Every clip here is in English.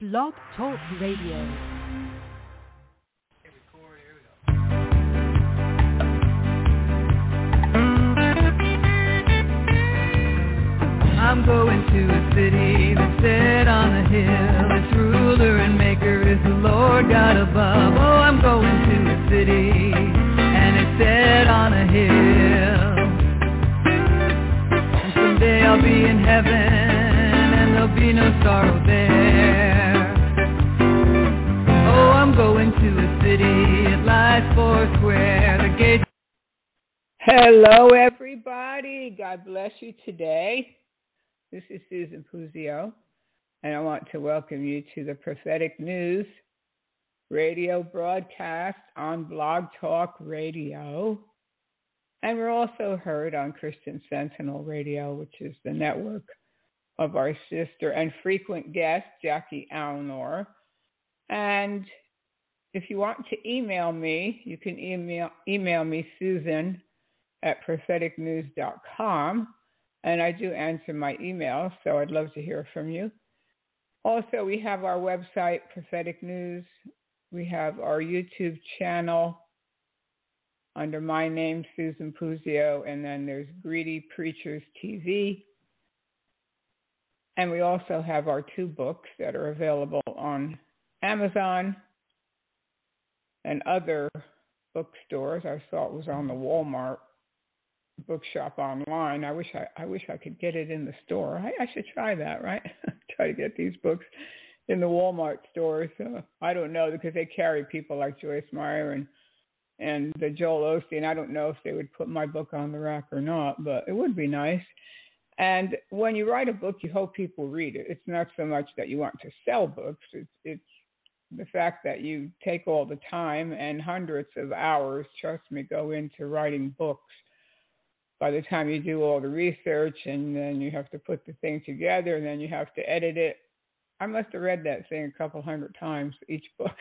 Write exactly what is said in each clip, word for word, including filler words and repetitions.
Blog Talk Radio. I'm going to a city that's set on a hill. Its ruler and maker is the Lord God above. Oh, I'm going to a city and it's set on a hill. And someday I'll be in heaven and there'll be no sorrow there. Oh, I'm going to a city, it lies four square. The gates. Hello, everybody. God bless you today. This is Susan Puzio, and I want to welcome you to the Prophetic News radio broadcast on Blog Talk Radio. And we're also heard on Christian Sentinel Radio, which is the network of our sister and frequent guest, Jackie Alnor. And if you want to email me, you can email, email me, Susan, at prophetic news dot com. And I do answer my emails, so I'd love to hear from you. Also, we have our website, Prophetic News. We have our YouTube channel under my name, Susan Puzio, and then there's Greedy Preachers T V. And we also have our two books that are available on Amazon and other bookstores. I saw it was on the Walmart bookshop online. I wish I, I wish I could get it in the store. I, I should try that, right? Try to get these books in the Walmart stores. Uh, I don't know, because they carry people like Joyce Meyer and and the Joel Osteen. I don't know if they would put my book on the rack or not, but it would be nice. And when you write a book, you hope people read it. It's not so much that you want to sell books. It's, it's the fact that you take all the time and hundreds of hours, trust me, go into writing books. By the time you do all the research and then you have to put the thing together and then you have to edit it. I must have read that thing a couple hundred times, each book,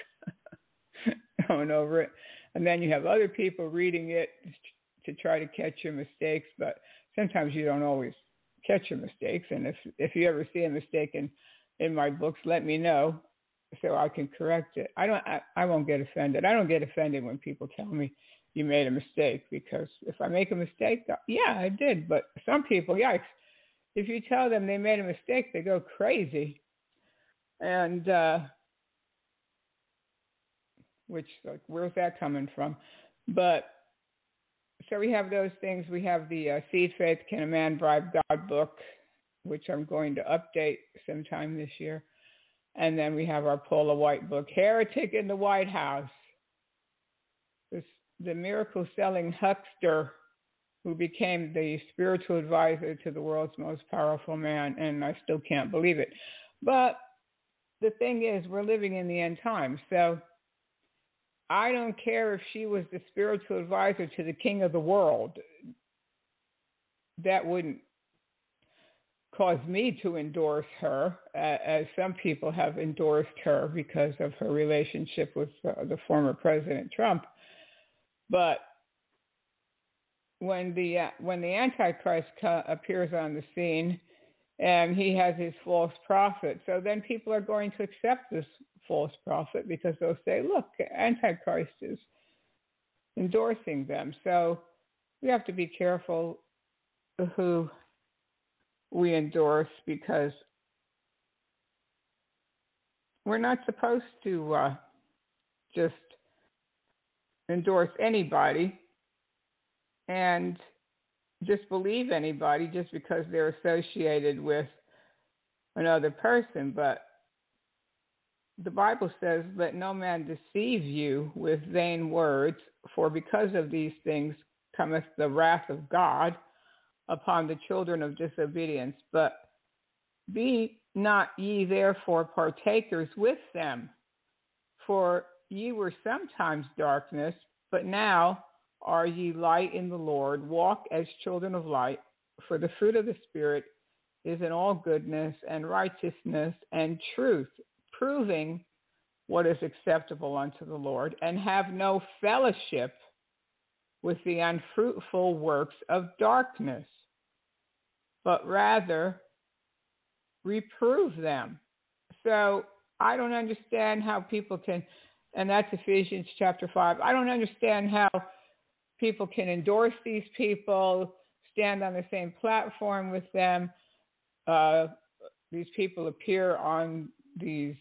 going over it. And then you have other people reading it to try to catch your mistakes, but sometimes you don't always catch your mistakes. And if, if you ever see a mistake in, in my books, let me know so I can correct it. I don't, I, I won't get offended. I don't get offended when people tell me you made a mistake, because if I make a mistake, yeah, I did. But some people, yikes, if you tell them they made a mistake, they go crazy. And, uh, which, like, where's that coming from? But, so we have those things. We have the uh, Seed Faith, Can a Man Bribe God book, which I'm going to update sometime this year. And then we have our Paula White book, Heretic in the White House. This the miracle-selling huckster who became the spiritual advisor to the world's most powerful man, and I still can't believe it. But the thing is, we're living in the end times, so I don't care if she was the spiritual advisor to the king of the world. That wouldn't cause me to endorse her, uh, as some people have endorsed her because of her relationship with uh, the former President Trump. But when the uh, when the Antichrist co- appears on the scene, and he has his false prophet, so then people are going to accept this false prophet because they'll say, "Look, Antichrist is endorsing them." So we have to be careful who we endorse, because we're not supposed to uh, just endorse anybody and just believe anybody just because they're associated with another person. But the Bible says, let no man deceive you with vain words, for because of these things cometh the wrath of God upon the children of disobedience. But be not ye therefore partakers with them, for ye were sometimes darkness, but now are ye light in the Lord. Walk as children of light, for the fruit of the Spirit is in all goodness and righteousness and truth, proving what is acceptable unto the Lord, and have no fellowship with the unfruitful works of darkness, but rather reprove them. So I don't understand how people can, and that's Ephesians chapter five. I don't understand how people can endorse these people, stand on the same platform with them. Uh, these people appear on these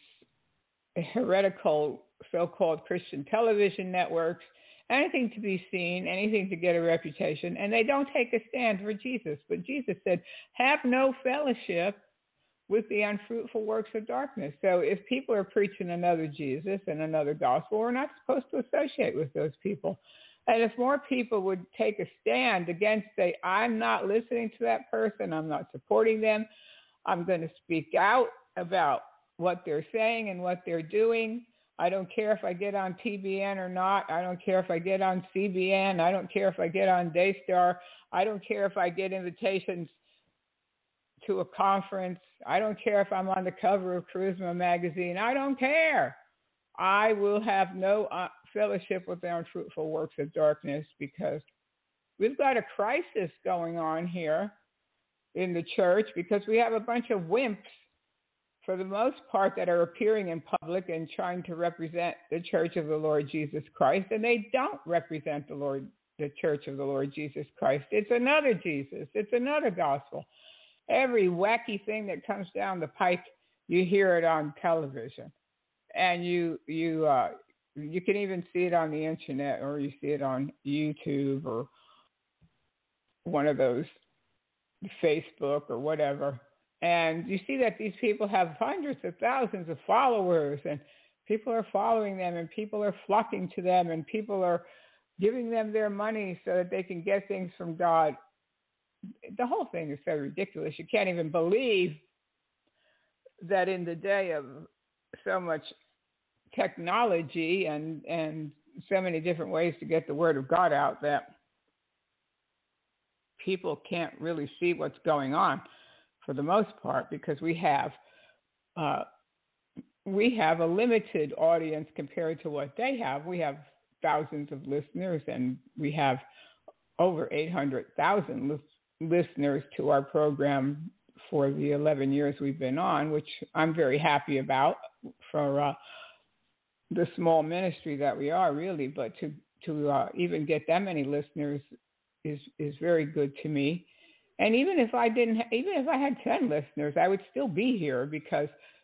heretical so-called Christian television networks, anything to be seen, anything to get a reputation, and they don't take a stand for Jesus. But Jesus said, have no fellowship with the unfruitful works of darkness. So if people are preaching another Jesus and another gospel, we're not supposed to associate with those people. And if more people would take a stand against, say, I'm not listening to that person, I'm not supporting them, I'm going to speak out about what they're saying and what they're doing. I don't care if I get on T B N or not. I don't care if I get on C B N. I don't care if I get on Daystar. I don't care if I get invitations to a conference. I don't care if I'm on the cover of Charisma magazine. I don't care. I will have no uh, fellowship with the unfruitful works of darkness, because we've got a crisis going on here in the church, because we have a bunch of wimps, for the most part, that are appearing in public and trying to represent the Church of the Lord Jesus Christ, and they don't represent the Lord, the Church of the Lord Jesus Christ. It's another Jesus. It's another gospel. Every wacky thing that comes down the pike, you hear it on television, and you you uh, you can even see it on the internet, or you see it on YouTube or one of those, Facebook or whatever. And you see that these people have hundreds of thousands of followers, and people are following them, and people are flocking to them, and people are giving them their money so that they can get things from God. The whole thing is so ridiculous. You can't even believe that in the day of so much technology and, and so many different ways to get the word of God out, that people can't really see what's going on, for the most part, because we have uh, we have a limited audience compared to what they have. We have thousands of listeners, and we have over eight hundred thousand lis- listeners to our program for the eleven years we've been on, which I'm very happy about for uh, the small ministry that we are, really. But to to uh, even get that many listeners is is very good to me. And even if I didn't, even if I had ten listeners, I would still be here, because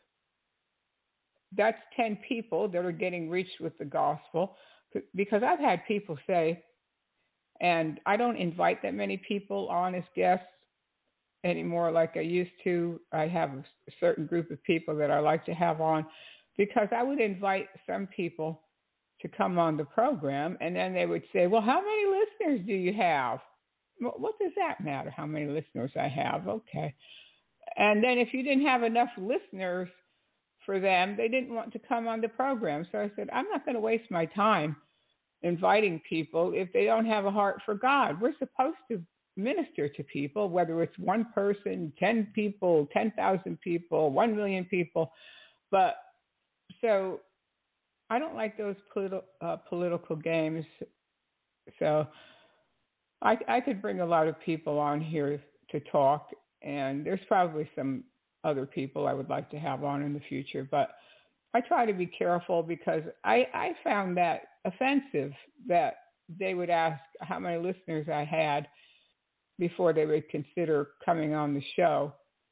that's ten people that are getting reached with the gospel. Because I've had people say, and I don't invite that many people on as guests anymore like I used to. I have a certain group of people that I like to have on, because I would invite some people to come on the program, and then they would say, well, how many listeners do you have? What does that matter, how many listeners I have? Okay. And then if you didn't have enough listeners for them, they didn't want to come on the program. So I said, I'm not going to waste my time inviting people if they don't have a heart for God. We're supposed to minister to people, whether it's one person, ten people, ten thousand people, one million people. But so I don't like those politi- uh, political games. So I, I could bring a lot of people on here to talk, and there's probably some other people I would like to have on in the future, but I try to be careful, because I, I found that offensive that they would ask how many listeners I had before they would consider coming on the show.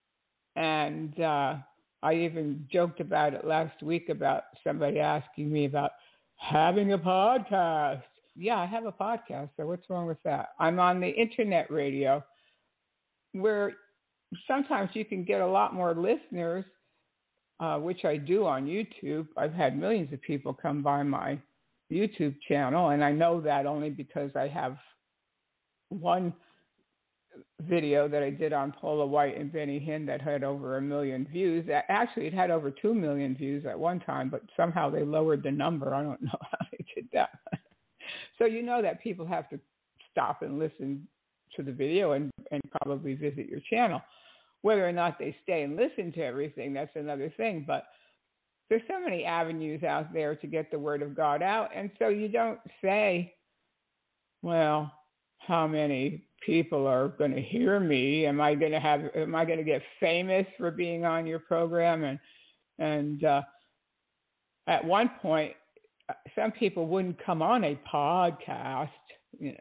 And uh, I even joked about it last week about somebody asking me about having a podcast. Yeah, I have a podcast, so what's wrong with that? I'm on the internet radio, where sometimes you can get a lot more listeners, uh, which I do on YouTube. I've had millions of people come by my YouTube channel, and I know that only because I have one video that I did on Paula White and Benny Hinn that had over a million views. Actually, it had over two million views at one time, but somehow they lowered the number. I don't know how they did that. So you know that people have to stop and listen to the video and, and probably visit your channel. Whether or not they stay and listen to everything, that's another thing. But there's so many avenues out there to get the word of God out. And so you don't say, well, how many people are going to hear me? Am I going to have, am I going to get famous for being on your program? And, and uh, at one point, some people wouldn't come on a podcast, you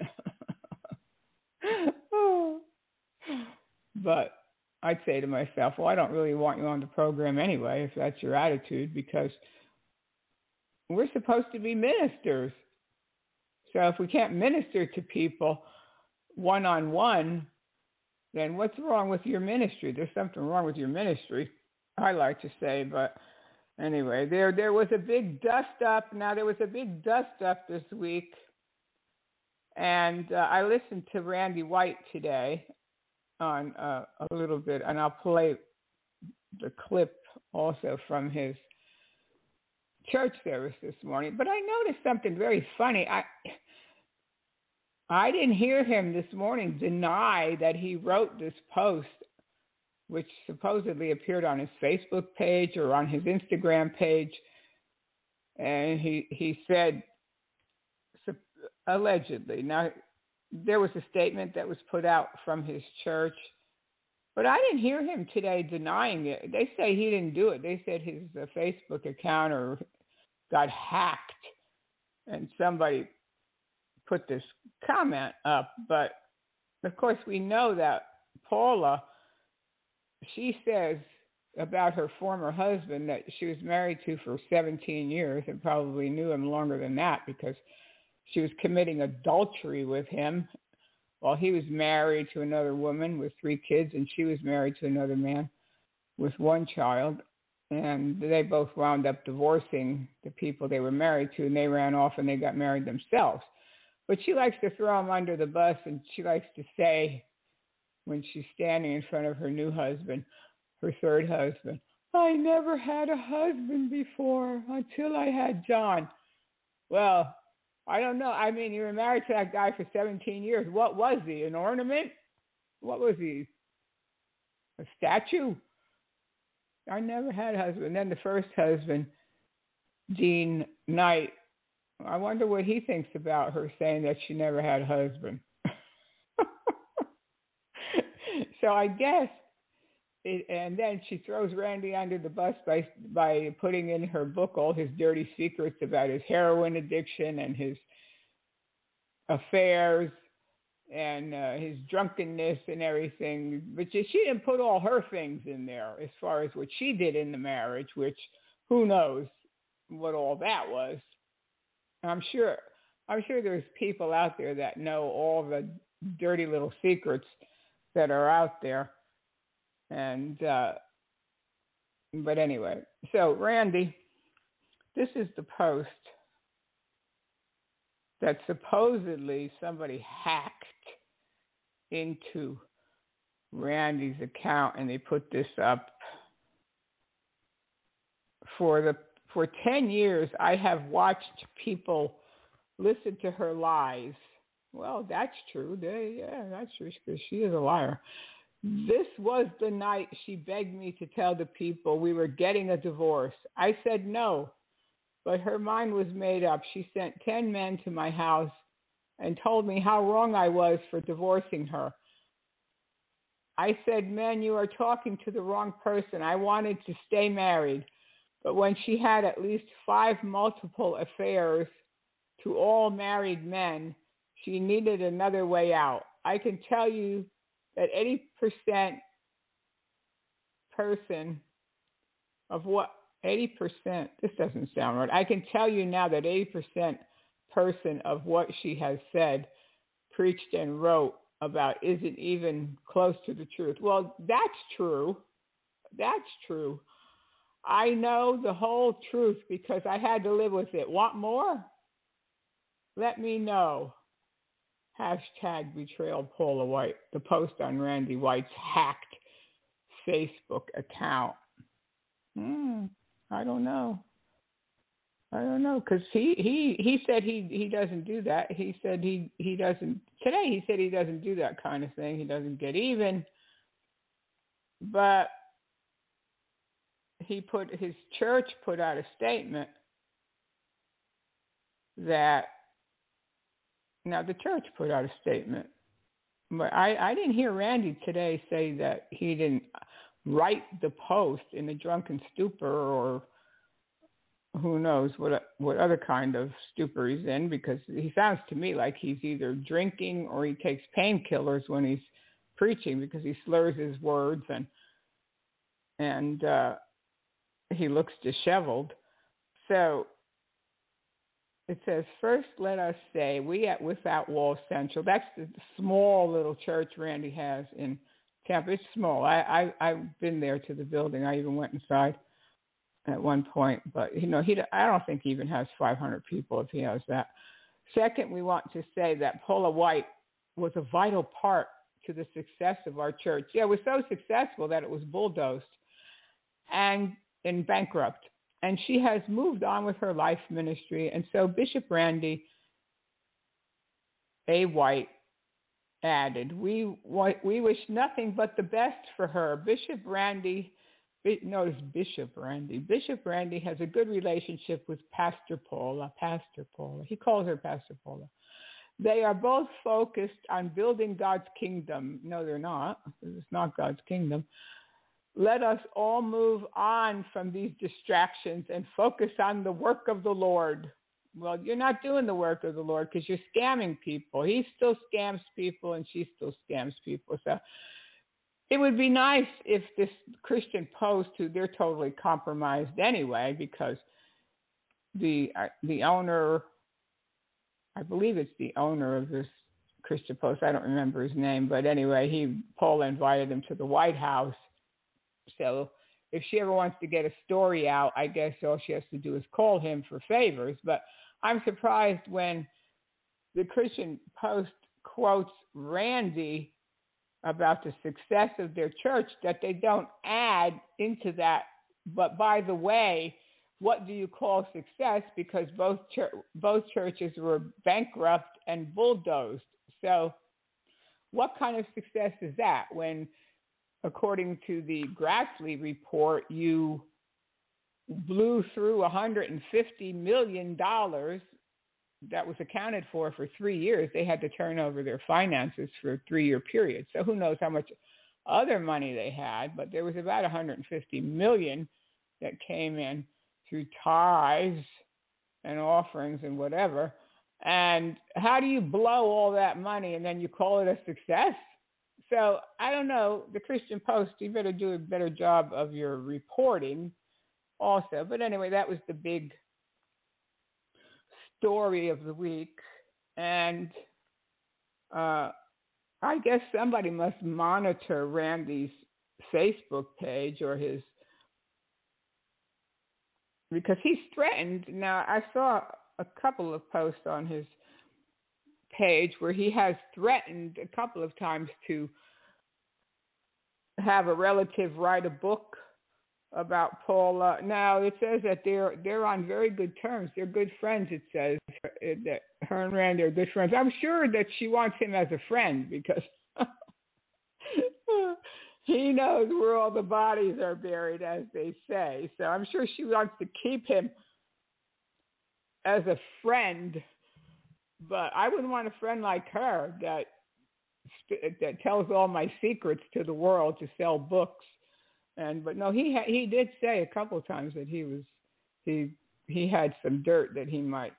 know. But I'd say to myself, well, I don't really want you on the program anyway, if that's your attitude, because we're supposed to be ministers. So if we can't minister to people one-on-one, then what's wrong with your ministry? There's something wrong with your ministry, I like to say. But anyway, there there was a big dust-up. Now, there was a big dust-up this week, and uh, I listened to Randy White today on uh, a little bit, and I'll play the clip also from his church service this morning. But I noticed something very funny. I I didn't hear him this morning deny that he wrote this post, which supposedly appeared on his Facebook page or on his Instagram page. And he, he said, allegedly. Now, there was a statement that was put out from his church, but I didn't hear him today denying it. They say he didn't do it. They said his uh, Facebook account or got hacked, and somebody put this comment up. But, of course, we know that Paula, she says about her former husband that she was married to for seventeen years and probably knew him longer than that, because she was committing adultery with him while he was married to another woman with three kids, and she was married to another man with one child. And they both wound up divorcing the people they were married to, and they ran off and they got married themselves. But she likes to throw him under the bus, and she likes to say, when she's standing in front of her new husband, her third husband, I never had a husband before until I had John. Well, I don't know. I mean, you were married to that guy for seventeen years. What was he? An ornament? What was he? A statue? I never had a husband. And then the first husband, Dean Knight, I wonder what he thinks about her saying that she never had a husband. So I guess, it, and then she throws Randy under the bus by by putting in her book all his dirty secrets about his heroin addiction and his affairs and uh, his drunkenness and everything. But she didn't put all her things in there as far as what she did in the marriage, which who knows what all that was. I'm sure I'm sure there's people out there that know all the dirty little secrets that are out there. And, uh, but anyway, so Randy, this is the post that supposedly somebody hacked into Randy's account, and they put this up. For the for ten years, I have watched people listen to her lies. Well, that's true. They, yeah, that's true, because she is a liar. This was the night she begged me to tell the people we were getting a divorce. I said no, but her mind was made up. She sent ten men to my house and told me how wrong I was for divorcing her. I said, men, you are talking to the wrong person. I wanted to stay married. But when she had at least five multiple affairs to all married men, she needed another way out. I can tell you that eighty percent person of what, eighty percent, this doesn't sound right. I can tell you now that eighty percent person of what she has said, preached, and wrote about isn't even close to the truth. Well, that's true. That's true. I know the whole truth because I had to live with it. Want more? Let me know. Hashtag betrayal Paula White. The post on Randy White's hacked Facebook account. Hmm, I don't know. I don't know, because he, he, he said he, he doesn't do that. He said he, he doesn't, today he said he doesn't do that kind of thing. He doesn't get even. But he put, his church put out a statement that, now the church put out a statement, but I, I didn't hear Randy today say that he didn't write the post in a drunken stupor or who knows what what other kind of stupor he's in, because he sounds to me like he's either drinking or he takes painkillers when he's preaching, because he slurs his words and and uh, he looks disheveled. So it says, first let us say, we at Without Walls Central, that's the small little church Randy has in Tampa. It's small. I, I, I've been there to the building. I even went inside at one point. But, you know, he I don't think he even has five hundred people if he has that. Second, we want to say that Paula White was a vital part to the success of our church. Yeah, it was so successful that it was bulldozed and in bankrupt. And she has moved on with her life ministry. And so Bishop Randy A. White added, we we wish nothing but the best for her. Bishop Randy, notice Bishop Randy. Bishop Randy has a good relationship with Pastor Paula. Pastor Paula. He calls her Pastor Paula. They are both focused on building God's kingdom. No, they're not. It's not God's kingdom. Let us all move on from these distractions and focus on the work of the Lord. Well, you're not doing the work of the Lord because you're scamming people. He still scams people and she still scams people. So it would be nice if this Christian Post, who they're totally compromised anyway, because the uh, the owner, I believe it's the owner of this Christian Post, I don't remember his name, but anyway, he Paula invited him to the White House. So if she ever wants to get a story out, I guess all she has to do is call him for favors. But I'm surprised when the Christian Post quotes Randy about the success of their church that they don't add into that. But by the way, what do you call success? Because both chur- both churches were bankrupt and bulldozed. So what kind of success is that when, according to the Grassley report, you blew through one hundred fifty million dollars that was accounted for for three years? They had to turn over their finances for a three-year period. So who knows how much other money they had, but there was about one hundred fifty million dollars that came in through tithes and offerings and whatever. And how do you blow all that money and then you call it a success? So I don't know, the Christian Post, you better do a better job of your reporting also. But anyway, that was the big story of the week. And uh, I guess somebody must monitor Randy's Facebook page or his, because he's threatened. Now, I saw a couple of posts on his page where he has threatened a couple of times to have a relative write a book about Paula. Now, it says that they're they're on very good terms. They're good friends, it says, that her and Randy are good friends. I'm sure that she wants him as a friend because he knows where all the bodies are buried, as they say. So I'm sure she wants to keep him as a friend. But I wouldn't want a friend like her that that tells all my secrets to the world to sell books. And but no, he ha- he did say a couple of times that he was he he had some dirt that he might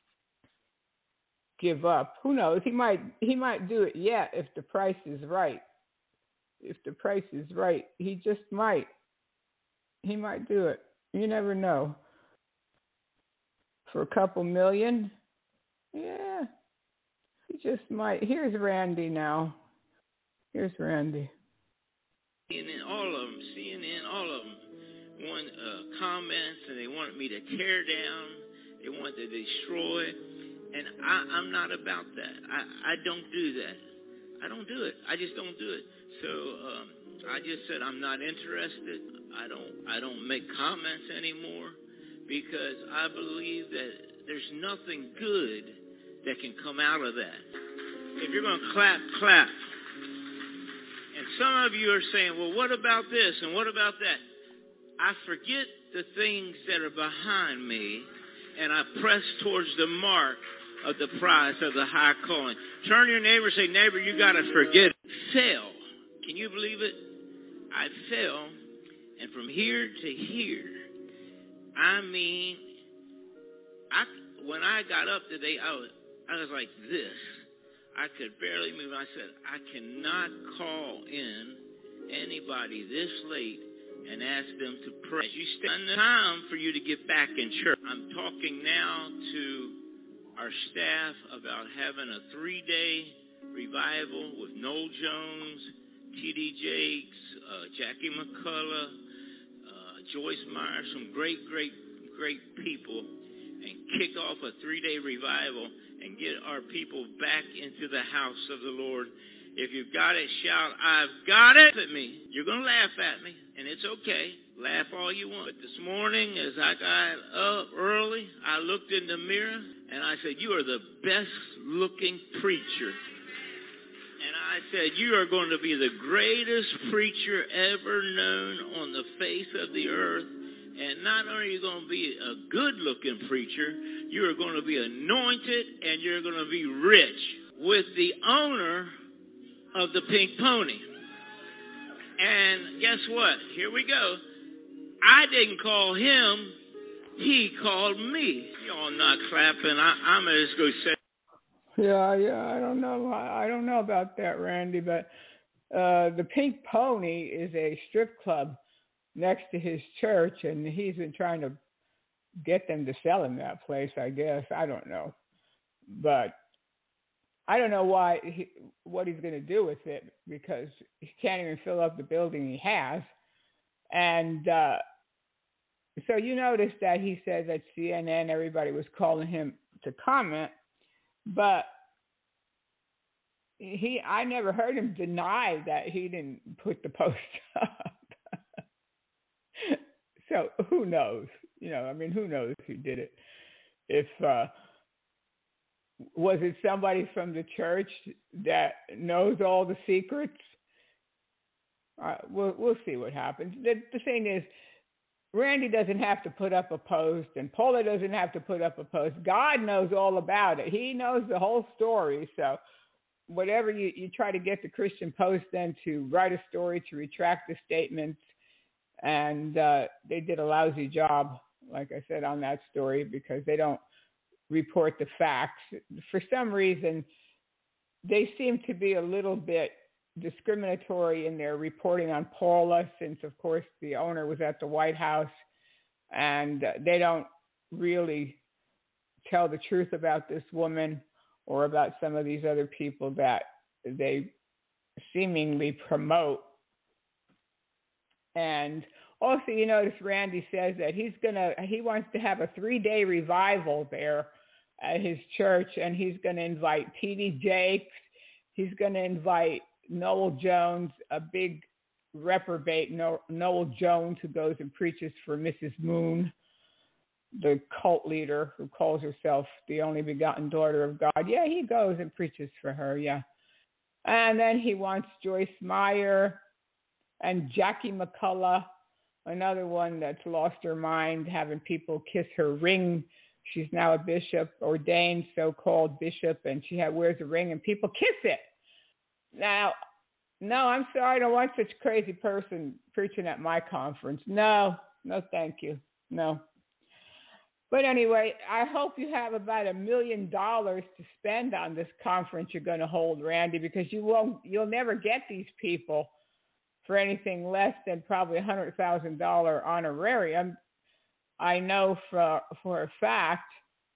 give up. Who knows? He might he might do it yet if the price is right. If the price is right, he just might. He might do it. You never know. For a couple million. Yeah, he just might. Here's Randy now. Here's Randy. C N N, all of them, C N N, all of them want uh, comments, and they wanted me to tear down. They wanted to destroy. And I, I'm not about that. I, I don't do that. I don't do it. I just don't do it. So um, I just said I'm not interested. I don't. I don't make comments anymore because I believe that there's nothing good that can come out of that. If you're going to clap, clap. And some of you are saying, well, what about this and what about that? I forget the things that are behind me, and I press towards the mark of the prize of the high calling. Turn to your neighbor and say, neighbor, you got to forget. Fell. Can you believe it? I fell, and from here to here, I mean, I, when I got up today, I was, I was like this. I could barely move. I said, I cannot call in anybody this late and ask them to pray. You spend the time for you to get back in church. I'm talking now to our staff about having a three-day revival with Noel Jones, T D Jakes, uh, Jackie McCullough, uh, Joyce Meyer, some great, great, great people, and kick off a three-day revival and get our people back into the house of the Lord. If you've got it, shout, I've got it at me. You're going to laugh at me, and it's okay. Laugh all you want. But this morning, as I got up early, I looked in the mirror, and I said, you are the best-looking preacher. And I said, you are going to be the greatest preacher ever known on the face of the earth. And not only are you going to be a good-looking preacher, you are going to be anointed, and you're going to be rich with the owner of the Pink Pony. And guess what? Here we go. I didn't call him. He called me. Y'all not clapping. I, I'm going to just go say. Yeah, yeah, I don't know. I, I don't know about that, Randy, but uh, the Pink Pony is a strip club next to his church, and he's been trying to get them to sell him that place, I guess. I don't know. But I don't know why he, what he's going to do with it, because he can't even fill up the building he has. And uh, so you notice that he said that C N N, everybody was calling him to comment, but he, I never heard him deny that he didn't put the post up. So who knows? You know, I mean, who knows who did it? If uh, was it somebody from the church that knows all the secrets? Uh, we'll we'll see what happens. The, the thing is, Randy doesn't have to put up a post, and Paula doesn't have to put up a post. God knows all about it. He knows the whole story. So whatever you, you try to get the Christian Post then to write a story, to retract the statements, and uh, they did a lousy job, like I said, on that story, because they don't report the facts. For some reason, they seem to be a little bit discriminatory in their reporting on Paula, since, of course, the owner was at the White House, and uh, they don't really tell the truth about this woman or about some of these other people that they seemingly promote. And also, you notice Randy says that he's gonna he wants to have a three-day revival there at his church, and he's going to invite T D Jakes. He's going to invite Noel Jones, a big reprobate Noel Jones, who goes and preaches for Missus Moon, the cult leader who calls herself the only begotten daughter of God. Yeah, he goes and preaches for her, yeah. And then he wants Joyce Meyer and Jackie McCullough, another one that's lost her mind, having people kiss her ring. She's now a bishop, ordained so-called bishop, and she wears a ring, and people kiss it. Now, no, I'm sorry, I don't want such a crazy person preaching at my conference. No, no, thank you. No. But anyway, I hope you have about a million dollars to spend on this conference you're going to hold, Randy, because you won't, you'll never get these people for anything less than probably a one hundred thousand dollars honorarium. I know for for a fact,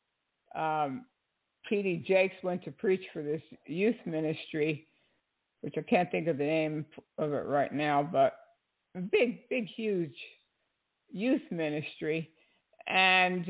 um, P D Jakes went to preach for this youth ministry, which I can't think of the name of it right now, but a big, big, huge youth ministry. And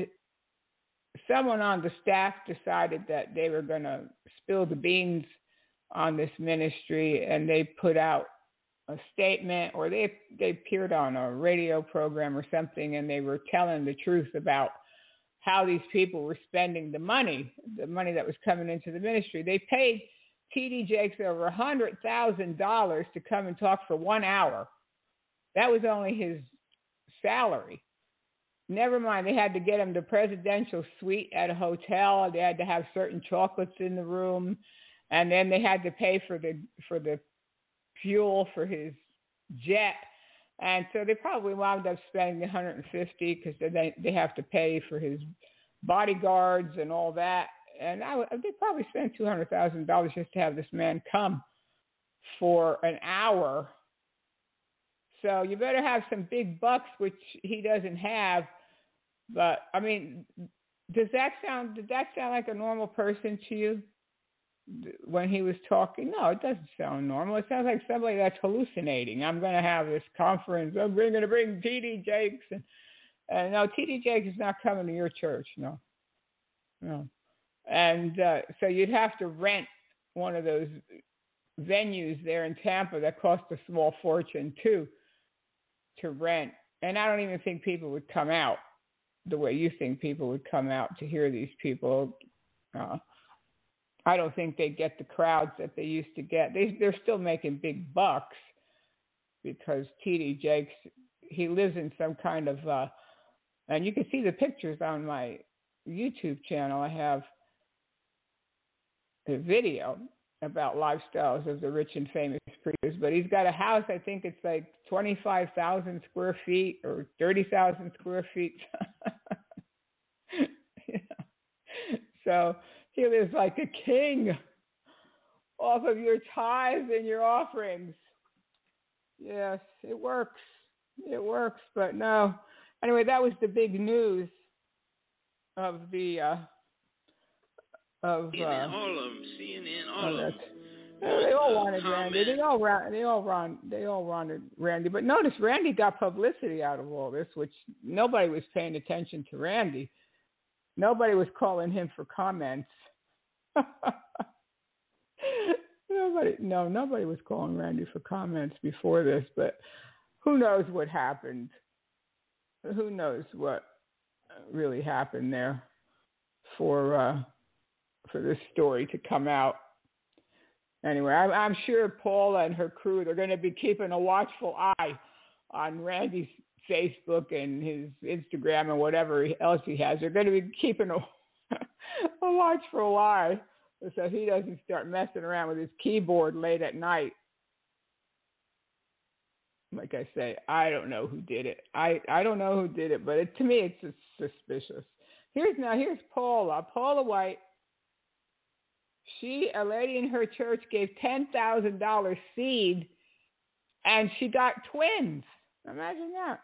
someone on the staff decided that they were going to spill the beans on this ministry, and they put out a statement, or they they appeared on a radio program or something, and they were telling the truth about how these people were spending the money, the money that was coming into the ministry. They paid T D Jakes over one hundred thousand dollars to come and talk for one hour. That was only his salary. Never mind, they had to get him the presidential suite at a hotel. They had to have certain chocolates in the room, and then they had to pay for the for the fuel for his jet. And so they probably wound up spending one hundred fifty, because they they have to pay for his bodyguards and all that. And I, they probably spent two hundred thousand dollars just to have this man come for an hour. So you better have some big bucks, which he doesn't have. But, I mean, does that sound, did that sound like a normal person to you when he was talking? No, it doesn't sound normal. It sounds like somebody that's hallucinating. I'm going to have this conference. I'm going to bring T D Jakes. And, and no, T D Jakes is not coming to your church. No, no. And uh, so you'd have to rent one of those venues there in Tampa that cost a small fortune, too, to rent. And I don't even think people would come out the way you think people would come out to hear these people. Uh, I don't think they get the crowds that they used to get. They, they're still making big bucks because T D Jakes, he lives in some kind of, uh, and you can see the pictures on my YouTube channel. I have a video about lifestyles of the rich and famous preachers, but he's got a house, I think it's like twenty-five thousand square feet or thirty thousand square feet. Yeah. So he lives like a king off of your tithes and your offerings. Yes, it works. It works, but no. Anyway, that was the big news of the uh, of C N N, uh, all of them, C N N, all oh, of them. well, they all wanted comment. Randy. They all ran, they all ran, they all wanted Randy. But notice Randy got publicity out of all this, which nobody was paying attention to Randy. Nobody was calling him for comments. nobody, no, nobody was calling Randy for comments before this. But who knows what happened? Who knows what really happened there for uh, for this story to come out? Anyway, I'm, I'm sure Paula and her crew, they're going to be keeping a watchful eye on Randy's Facebook and his Instagram and whatever else he has. They're going to be keeping a, a watchful eye so he doesn't start messing around with his keyboard late at night. Like I say, I don't know who did it. I, I don't know who did it, but it, to me, it's just suspicious. Here's now, here's Paula, Paula White. She, a lady in her church, gave ten thousand dollars seed, and she got twins. Imagine that.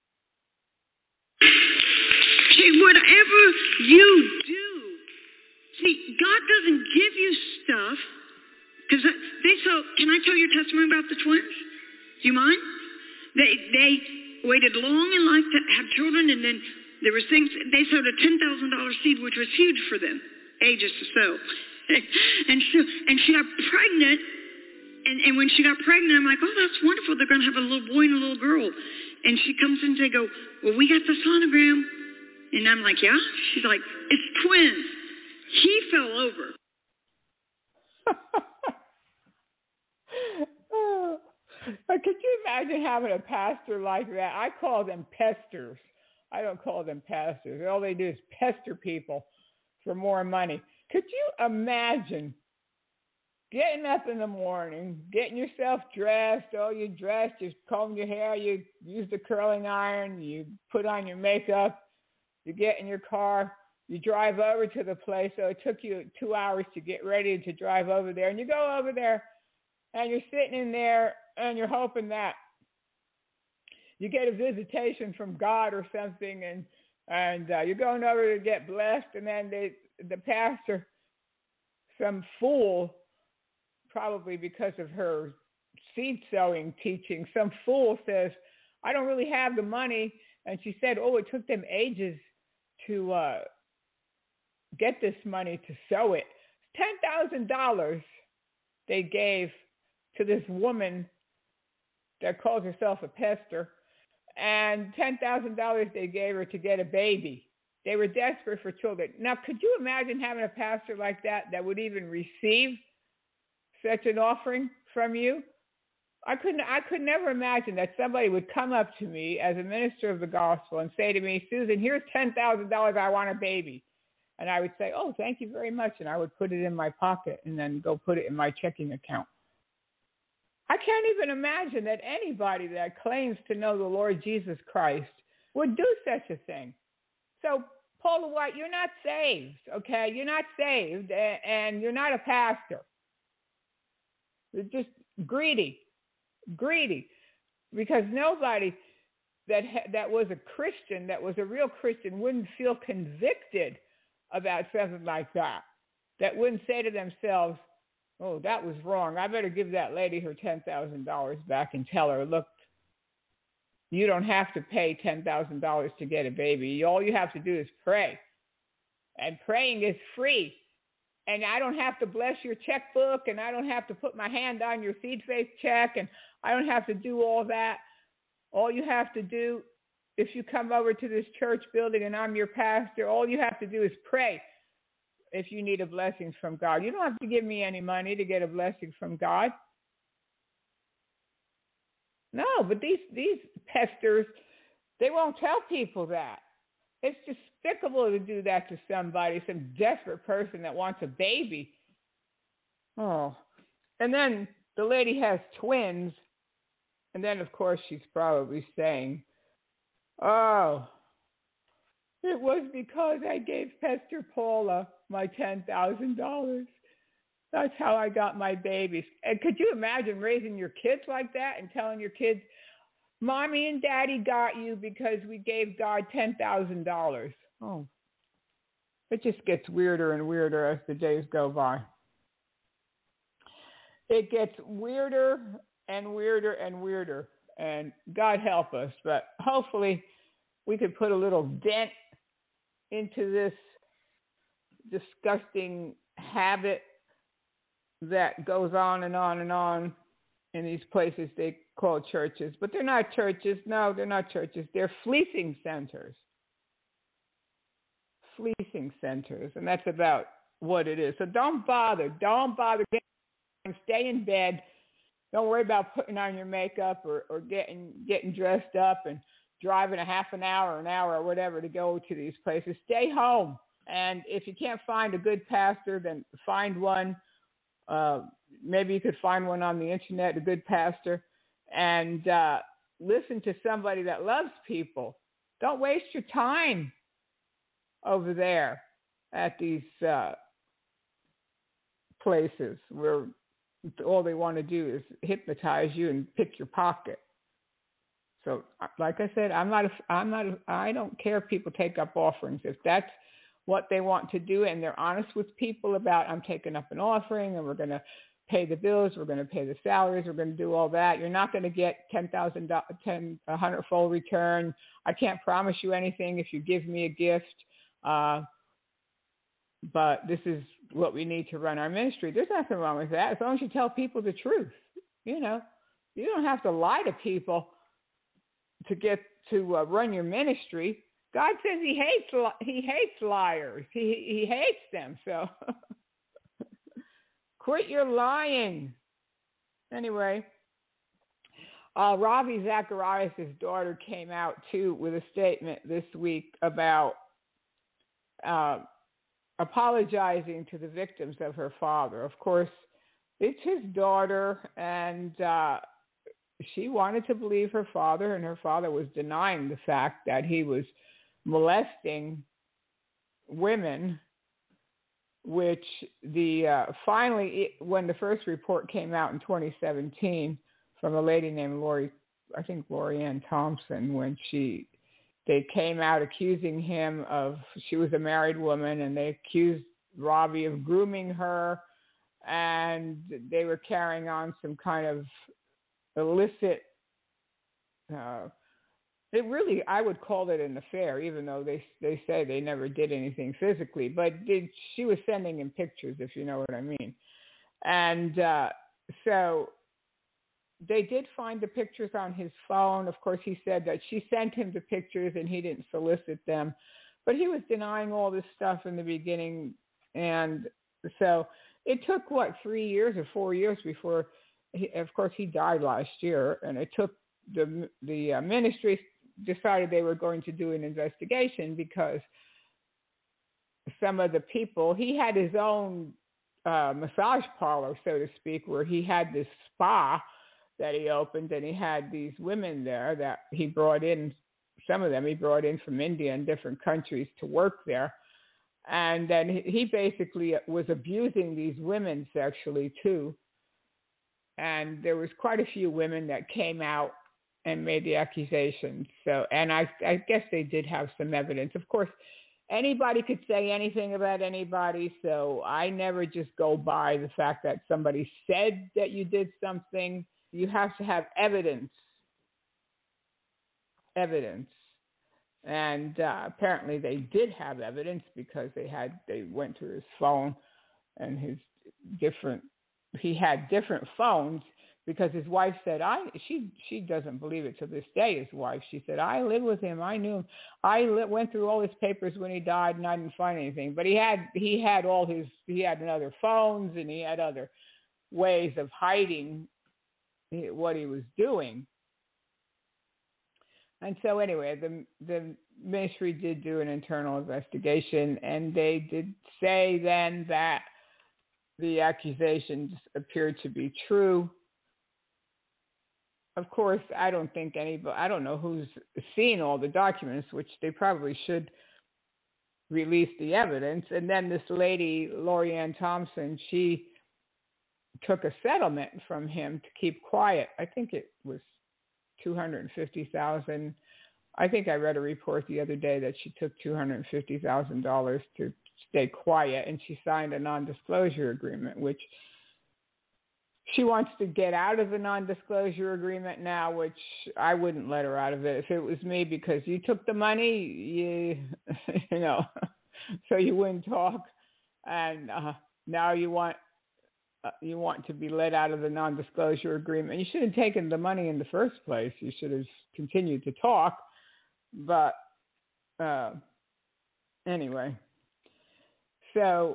See, whatever you do, see, God doesn't give you stuff, because they so. Can I tell your testimony about the twins? Do you mind? They they waited long in life to have children, and then there was things. They sowed a ten thousand dollars seed, which was huge for them, ages to sow. And she and she got pregnant, and, and when she got pregnant, I'm like, oh, that's wonderful. They're going to have a little boy and a little girl. And she comes in and they go, well, we got the sonogram. And I'm like, yeah? She's like, it's twins. He fell over. Oh, could you imagine having a pastor like that? I call them pesters. I don't call them pastors. All they do is pester people for more money. Could you imagine getting up in the morning, getting yourself dressed, oh, you're dressed, you comb your hair, you use the curling iron, you put on your makeup, you get in your car, you drive over to the place, so it took you two hours to get ready to drive over there, and you go over there, and you're sitting in there, and you're hoping that you get a visitation from God or something, and and uh, you're going over to get blessed, and then they, the pastor, some fool, probably because of her seed sowing teaching, some fool says, I don't really have the money. And she said, oh, it took them ages to uh, get this money to sow it. ten thousand dollars they gave to this woman that calls herself a pester, and ten thousand dollars they gave her to get a baby. They were desperate for children. Now, could you imagine having a pastor like that that would even receive such an offering from you? I couldn't. I could never imagine that somebody would come up to me as a minister of the gospel and say to me, Susan, here's ten thousand dollars. I want a baby. And I would say, oh, thank you very much. And I would put it in my pocket and then go put it in my checking account. I can't even imagine that anybody that claims to know the Lord Jesus Christ would do such a thing. So Paula White, you're not saved, okay? You're not saved, and, and you're not a pastor. You're just greedy, greedy, because nobody that ha- that was a Christian, that was a real Christian, wouldn't feel convicted about something like that. That wouldn't say to themselves, oh, that was wrong. I better give that lady her ten thousand dollars back and tell her, look, you don't have to pay ten thousand dollars to get a baby. All you have to do is pray. And praying is free. And I don't have to bless your checkbook, and I don't have to put my hand on your seed faith check, and I don't have to do all that. All you have to do, if you come over to this church building and I'm your pastor, all you have to do is pray if you need a blessing from God. You don't have to give me any money to get a blessing from God. No, but these these pastors, they won't tell people that. It's despicable to do that to somebody, some desperate person that wants a baby. Oh, and then the lady has twins, and then, of course, she's probably saying, oh, it was because I gave Pastor Paula my ten thousand dollars. That's how I got my babies. And could you imagine raising your kids like that and telling your kids, Mommy and Daddy got you because we gave God ten thousand dollars? Oh, it just gets weirder and weirder as the days go by. It gets weirder and weirder and weirder. And God help us. But hopefully we could put a little dent into this disgusting habit that goes on and on and on in these places they call churches. But they're not churches. No, they're not churches. They're fleecing centers. Fleecing centers. And that's about what it is. So don't bother. Don't bother. Stay in bed. Don't worry about putting on your makeup or, or getting getting dressed up and driving a half an hour, an hour, or whatever to go to these places. Stay home. And if you can't find a good pastor, then find one. Uh, maybe you could find one on the internet, a good pastor, and uh, listen to somebody that loves people. Don't waste your time over there at these uh, places where all they want to do is hypnotize you and pick your pocket. So, like I said, I'm not. A, I'm not. A, I don't care if people take up offerings. If that's what they want to do, and they're honest with people about, I'm taking up an offering, and we're going to pay the bills, we're going to pay the salaries, we're going to do all that. You're not going to get ten thousand, ten, a hundred-fold return. I can't promise you anything if you give me a gift, uh, but this is what we need to run our ministry. There's nothing wrong with that, as long as you tell people the truth. You know, you don't have to lie to people to get to uh, run your ministry. God says he hates he hates liars. He he hates them. So quit your lying. Anyway, uh, Ravi Zacharias' daughter came out too with a statement this week about uh, apologizing to the victims of her father. Of course, it's his daughter, and uh, she wanted to believe her father, and her father was denying the fact that he was molesting women, which the uh, finally, it, when the first report came out in twenty seventeen from a lady named Lori, I think Lori Ann Thompson, when she, they came out accusing him of, she was a married woman, and they accused Ravi of grooming her, and they were carrying on some kind of illicit, uh, it really, I would call it an affair, even though they they say they never did anything physically. But did, she was sending him pictures, if you know what I mean. And uh, so they did find the pictures on his phone. Of course, he said that she sent him the pictures and he didn't solicit them. But he was denying all this stuff in the beginning. And so it took, what, three years or four years before, he, of course, he died last year. And it took the, the uh, ministry decided they were going to do an investigation because some of the people, he had his own uh, massage parlor, so to speak, where he had this spa that he opened, and he had these women there that he brought in some of them he brought in from India and different countries to work there. And then he basically was abusing these women sexually too. And there was quite a few women that came out and made the accusations. So, and I, I guess they did have some evidence. Of course, anybody could say anything about anybody. So I never just go by the fact that somebody said that you did something. You have to have evidence. Evidence. And uh, apparently they did have evidence because they had, they went through his phone and his different, he had different phones because his wife said, I, she, she doesn't believe it to this day, his wife. She said, I lived with him. I knew him. I li- went through all his papers when he died and I didn't find anything, but he had, he had all his, he had other phones and he had other ways of hiding what he was doing. And so anyway, the the ministry did do an internal investigation, and they did say then that the accusations appeared to be true. Of course, I don't think anybody, I don't know who's seen all the documents, which they probably should release the evidence. And then this lady, Lori Ann Thompson, she took a settlement from him to keep quiet. I think it was two hundred fifty thousand dollars. I think I read a report the other day that she took two hundred fifty thousand dollars to stay quiet, and she signed a non-disclosure agreement, which she wants to get out of the non-disclosure agreement now, which I wouldn't let her out of it if it was me, because you took the money, you, you know, so you wouldn't talk, and uh, now you want Uh, you want to be let out of the non-disclosure agreement. You should have taken the money in the first place. You should have continued to talk. But uh, anyway, so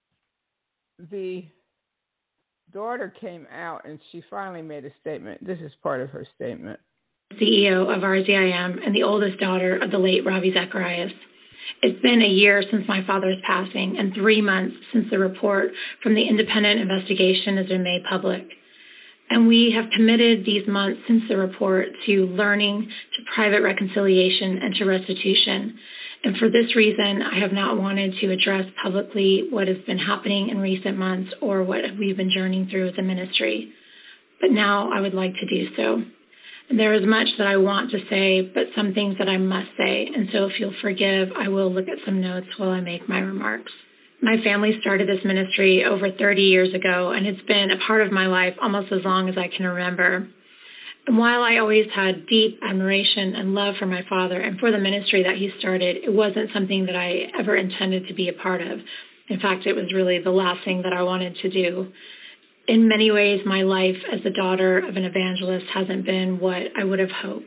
the daughter came out and she finally made a statement. This is part of her statement. C E O of R Z I M and the oldest daughter of the late Ravi Zacharias. It's been a year since my father's passing and three months since the report from the independent investigation has been made public. And we have committed these months since the report to learning, to private reconciliation, and to restitution. And for this reason, I have not wanted to address publicly what has been happening in recent months or what we've been journeying through as a ministry. But now I would like to do so. There is much that I want to say, but some things that I must say, and so if you'll forgive, I will look at some notes while I make my remarks. My family started this ministry over thirty years ago, and it's been a part of my life almost as long as I can remember. And while I always had deep admiration and love for my father and for the ministry that he started, it wasn't something that I ever intended to be a part of. In fact, it was really the last thing that I wanted to do. In many ways, my life as the daughter of an evangelist hasn't been what I would have hoped.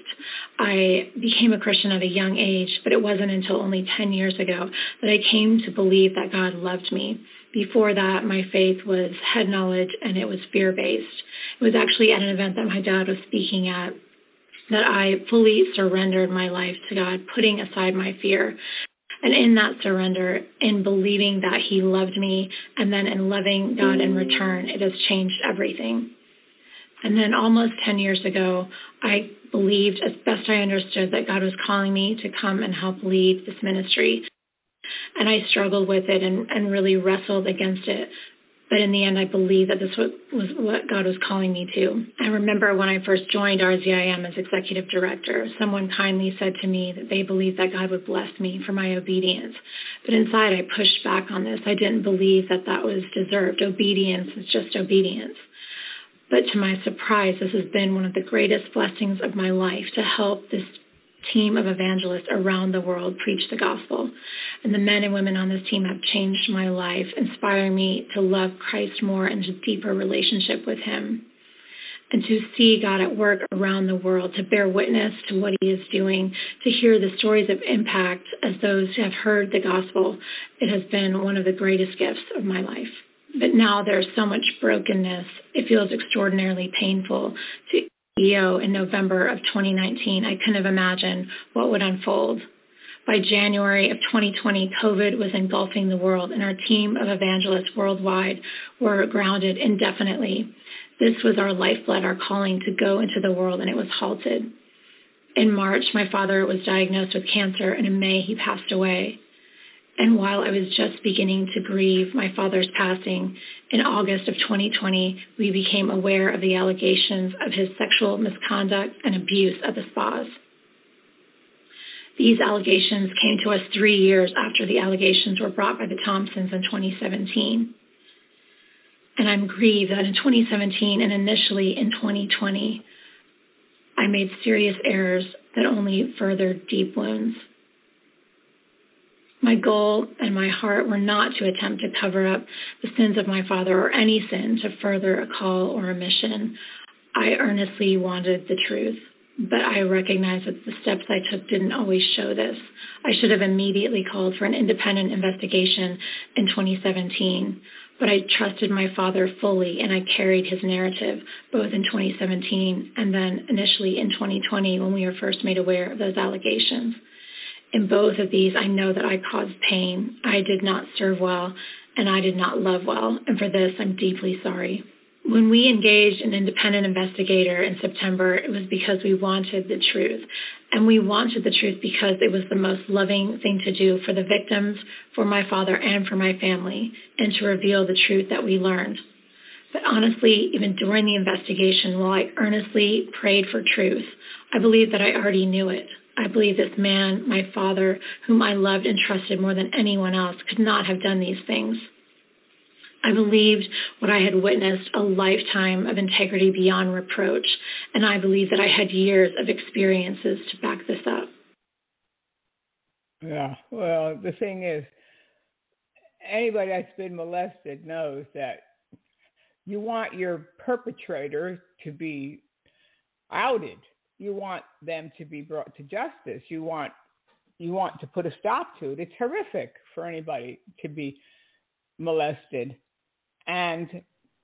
I became a Christian at a young age, but it wasn't until only ten years ago that I came to believe that God loved me. Before that, my faith was head knowledge and it was fear-based. It was actually at an event that my dad was speaking at that I fully surrendered my life to God, putting aside my fear. And in that surrender, in believing that he loved me, and then in loving God in return, it has changed everything. And then almost ten years ago, I believed as best I understood that God was calling me to come and help lead this ministry. And I struggled with it and, and really wrestled against it. But in the end, I believe that this was, was what God was calling me to. I remember when I first joined R Z I M as executive director, someone kindly said to me that they believed that God would bless me for my obedience. But inside, I pushed back on this. I didn't believe that that was deserved. Obedience is just obedience. But to my surprise, this has been one of the greatest blessings of my life to help this team of evangelists around the world preach the gospel. And the men and women on this team have changed my life, inspiring me to love Christ more and to deeper relationship with him. And to see God at work around the world, to bear witness to what he is doing, to hear the stories of impact as those who have heard the gospel, it has been one of the greatest gifts of my life. But now there's so much brokenness, it feels extraordinarily painful to C E O in November of twenty nineteen. I couldn't have imagined what would unfold. By January of twenty twenty, COVID was engulfing the world, and our team of evangelists worldwide were grounded indefinitely. This was our lifeblood, our calling to go into the world, and it was halted. In March, my father was diagnosed with cancer, and in May, he passed away. And while I was just beginning to grieve my father's passing, in August of twenty twenty, we became aware of the allegations of his sexual misconduct and abuse at the spas. These allegations came to us three years after the allegations were brought by the Thompsons in twenty seventeen. And I'm grieved that in twenty seventeen and initially in twenty twenty, I made serious errors that only furthered deep wounds. My goal and my heart were not to attempt to cover up the sins of my father or any sin to further a call or a mission. I earnestly wanted the truth, but I recognize that the steps I took didn't always show this. I should have immediately called for an independent investigation in twenty seventeen, but I trusted my father fully, and I carried his narrative both in twenty seventeen and then initially in twenty twenty when we were first made aware of those allegations. In both of these, I know that I caused pain. I did not serve well, and I did not love well, and for this, I'm deeply sorry. When we engaged an independent investigator in September, it was because we wanted the truth, and we wanted the truth because it was the most loving thing to do for the victims, for my father, and for my family, and to reveal the truth that we learned. But honestly, even during the investigation, while I earnestly prayed for truth, I believe that I already knew it. I believe this man, my father, whom I loved and trusted more than anyone else, could not have done these things. I believed what I had witnessed, a lifetime of integrity beyond reproach, and I believed that I had years of experiences to back this up. Yeah, well, the thing is, anybody that's been molested knows that you want your perpetrator to be outed. You want them to be brought to justice. You want you want to put a stop to it. It's horrific for anybody to be molested. And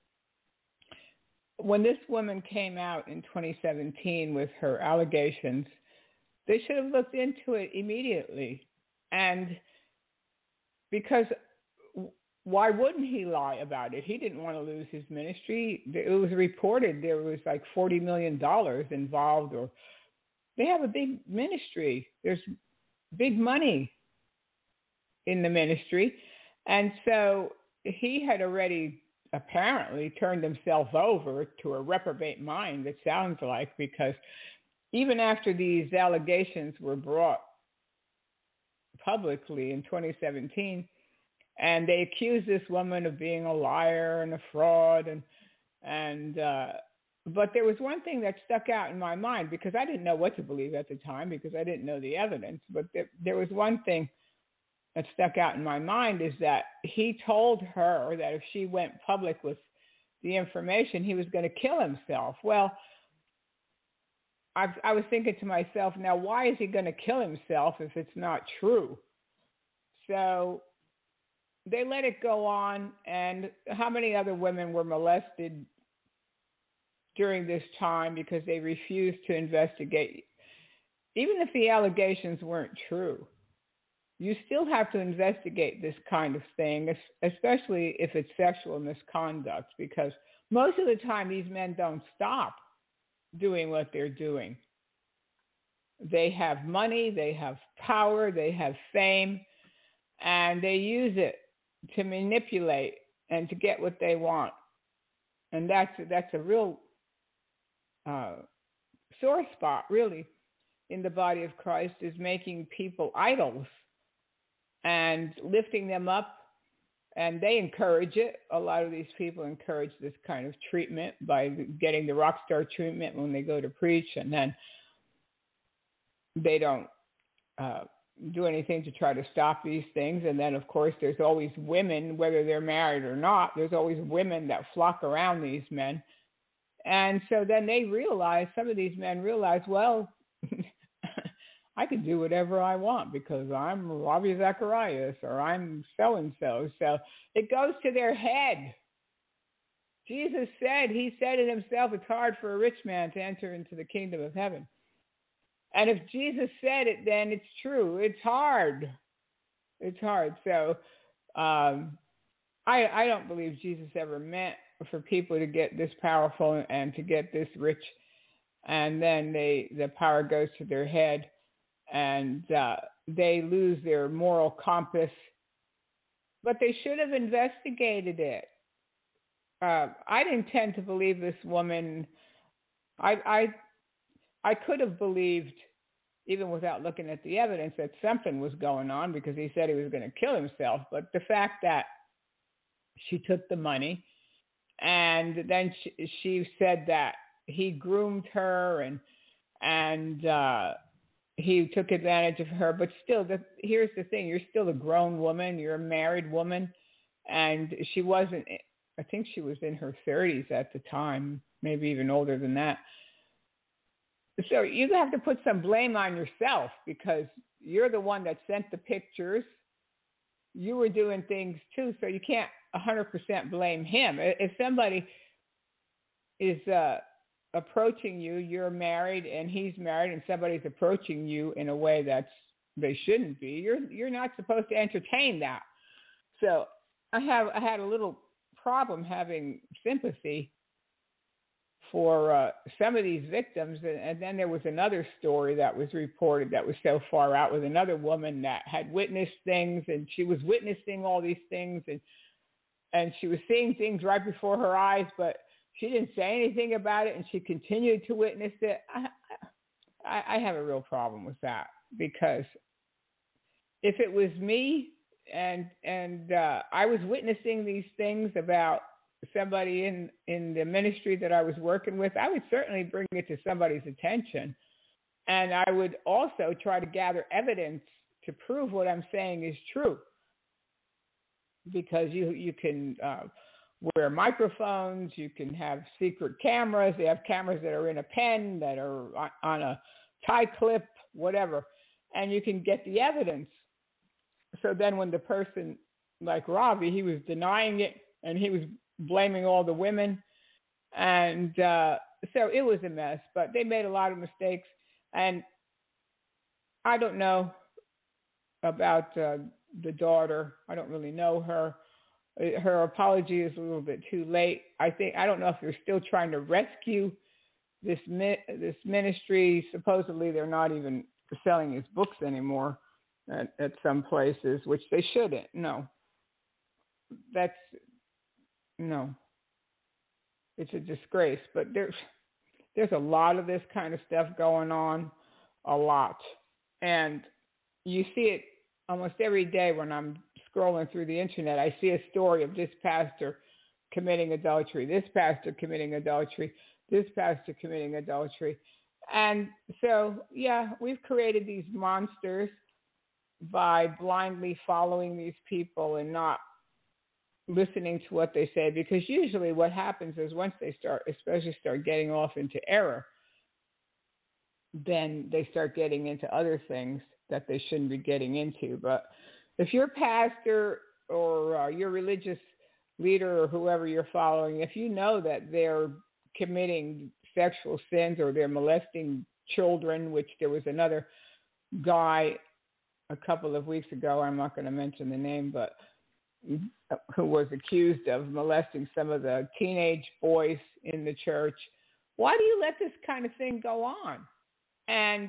when this woman came out in twenty seventeen with her allegations, they should have looked into it immediately. And because why wouldn't he lie about it? He didn't want to lose his ministry. It was reported there was like forty million dollars involved, or they have a big ministry. There's big money in the ministry. And so he had already apparently turned himself over to a reprobate mind, it sounds like, because even after these allegations were brought publicly in twenty seventeen, and they accused this woman of being a liar and a fraud, and and uh, but there was one thing that stuck out in my mind, because I didn't know what to believe at the time because I didn't know the evidence. But there, there was one thing that stuck out in my mind, is that he told her that if she went public with the information, he was going to kill himself. Well, I, I was thinking to myself, now why is he going to kill himself if it's not true? So they let it go on, and how many other women were molested during this time because they refused to investigate? Even if the allegations weren't true, you still have to investigate this kind of thing, especially if it's sexual misconduct, because most of the time these men don't stop doing what they're doing. They have money, they have power, they have fame, and they use it to manipulate and to get what they want. And that's that's a real uh, sore spot, really, in the body of Christ, is making people idols and lifting them up. And they encourage it. A lot of these people encourage this kind of treatment by getting the rock star treatment when they go to preach, and then they don't uh, do anything to try to stop these things. And then, of course, there's always women, whether they're married or not, there's always women that flock around these men. And so then they realize, some of these men realize, well, I can do whatever I want because I'm Ravi Zacharias, or I'm so-and-so. So it goes to their head. Jesus said, he said it himself, it's hard for a rich man to enter into the kingdom of heaven. And if Jesus said it, then it's true. It's hard. It's hard. So um, I, I don't believe Jesus ever meant for people to get this powerful and to get this rich. and then they the power goes to their head, and uh, they lose their moral compass. But they should have investigated it. Uh, I didn't tend to believe this woman. I, I, I could have believed, even without looking at the evidence, that something was going on because he said he was going to kill himself. But the fact that she took the money, and then she, she said that he groomed her and and uh, he took advantage of her. But still, the, here's the thing: you're still a grown woman. You're a married woman, and she wasn't. I think she was in her thirties at the time, maybe even older than that. So you have to put some blame on yourself because you're the one that sent the pictures. You were doing things too, so you can't one hundred percent blame him. If somebody is uh, approaching you, you're married and he's married, and somebody's approaching you in a way that's they shouldn't be, you're you're not supposed to entertain that. So I have I had a little problem having sympathy for uh, some of these victims. And, and then there was another story that was reported that was so far out with another woman that had witnessed things, and she was witnessing all these things, and and she was seeing things right before her eyes, but she didn't say anything about it, and she continued to witness it. I, I, I have a real problem with that, because if it was me, And and uh, I was witnessing these things about somebody in, in the ministry that I was working with, I would certainly bring it to somebody's attention. And I would also try to gather evidence to prove what I'm saying is true. Because you, you can uh, wear microphones, you can have secret cameras. They have cameras that are in a pen, that are on, on a tie clip, whatever. And you can get the evidence. So then when the person, like Ravi, he was denying it, and he was blaming all the women. And uh, so it was a mess, but they made a lot of mistakes. And I don't know about uh, the daughter. I don't really know her. Her apology is a little bit too late. I think, I don't know if they're still trying to rescue this, this ministry. Supposedly they're not even selling his books anymore. At, at some places, which they shouldn't. No, that's no. It's a disgrace. But there's there's a lot of this kind of stuff going on, a lot, and you see it almost every day when I'm scrolling through the internet. I see a story of this pastor committing adultery, this pastor committing adultery, this pastor committing adultery, and so yeah, we've created these monsters by blindly following these people and not listening to what they say, because usually what happens is once they start, especially start getting off into error, then they start getting into other things that they shouldn't be getting into. But if your pastor or uh, your religious leader or whoever you're following, if you know that they're committing sexual sins or they're molesting children, which there was another guy a couple of weeks ago, I'm not going to mention the name, but who was accused of molesting some of the teenage boys in the church. Why do you let this kind of thing go on? And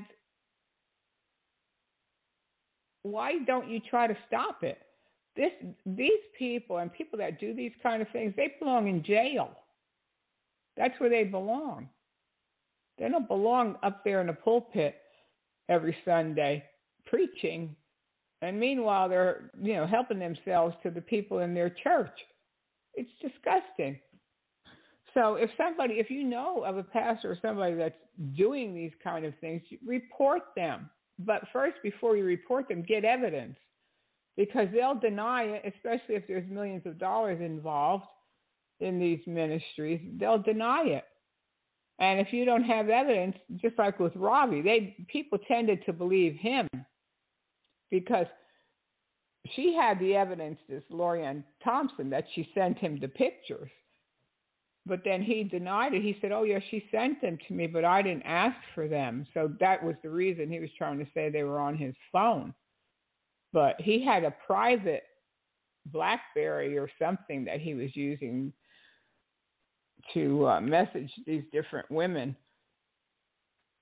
why don't you try to stop it? This, these people and people that do these kind of things, they belong in jail. That's where they belong. They don't belong up there in the pulpit every Sunday preaching, and meanwhile they're, you know, helping themselves to the people in their church. It's disgusting. So if somebody, if you know of a pastor or somebody that's doing these kind of things, report them. But first, before you report them, get evidence, because they'll deny it, especially if there's millions of dollars involved in these ministries. They'll deny it. And if you don't have evidence, just like with Ravi, they people tended to believe him, because she had the evidence, this Lorianne Thompson, that she sent him the pictures. But then he denied it. He said, oh, yeah, she sent them to me, but I didn't ask for them. So that was the reason he was trying to say they were on his phone. But he had a private BlackBerry or something that he was using to uh, message these different women.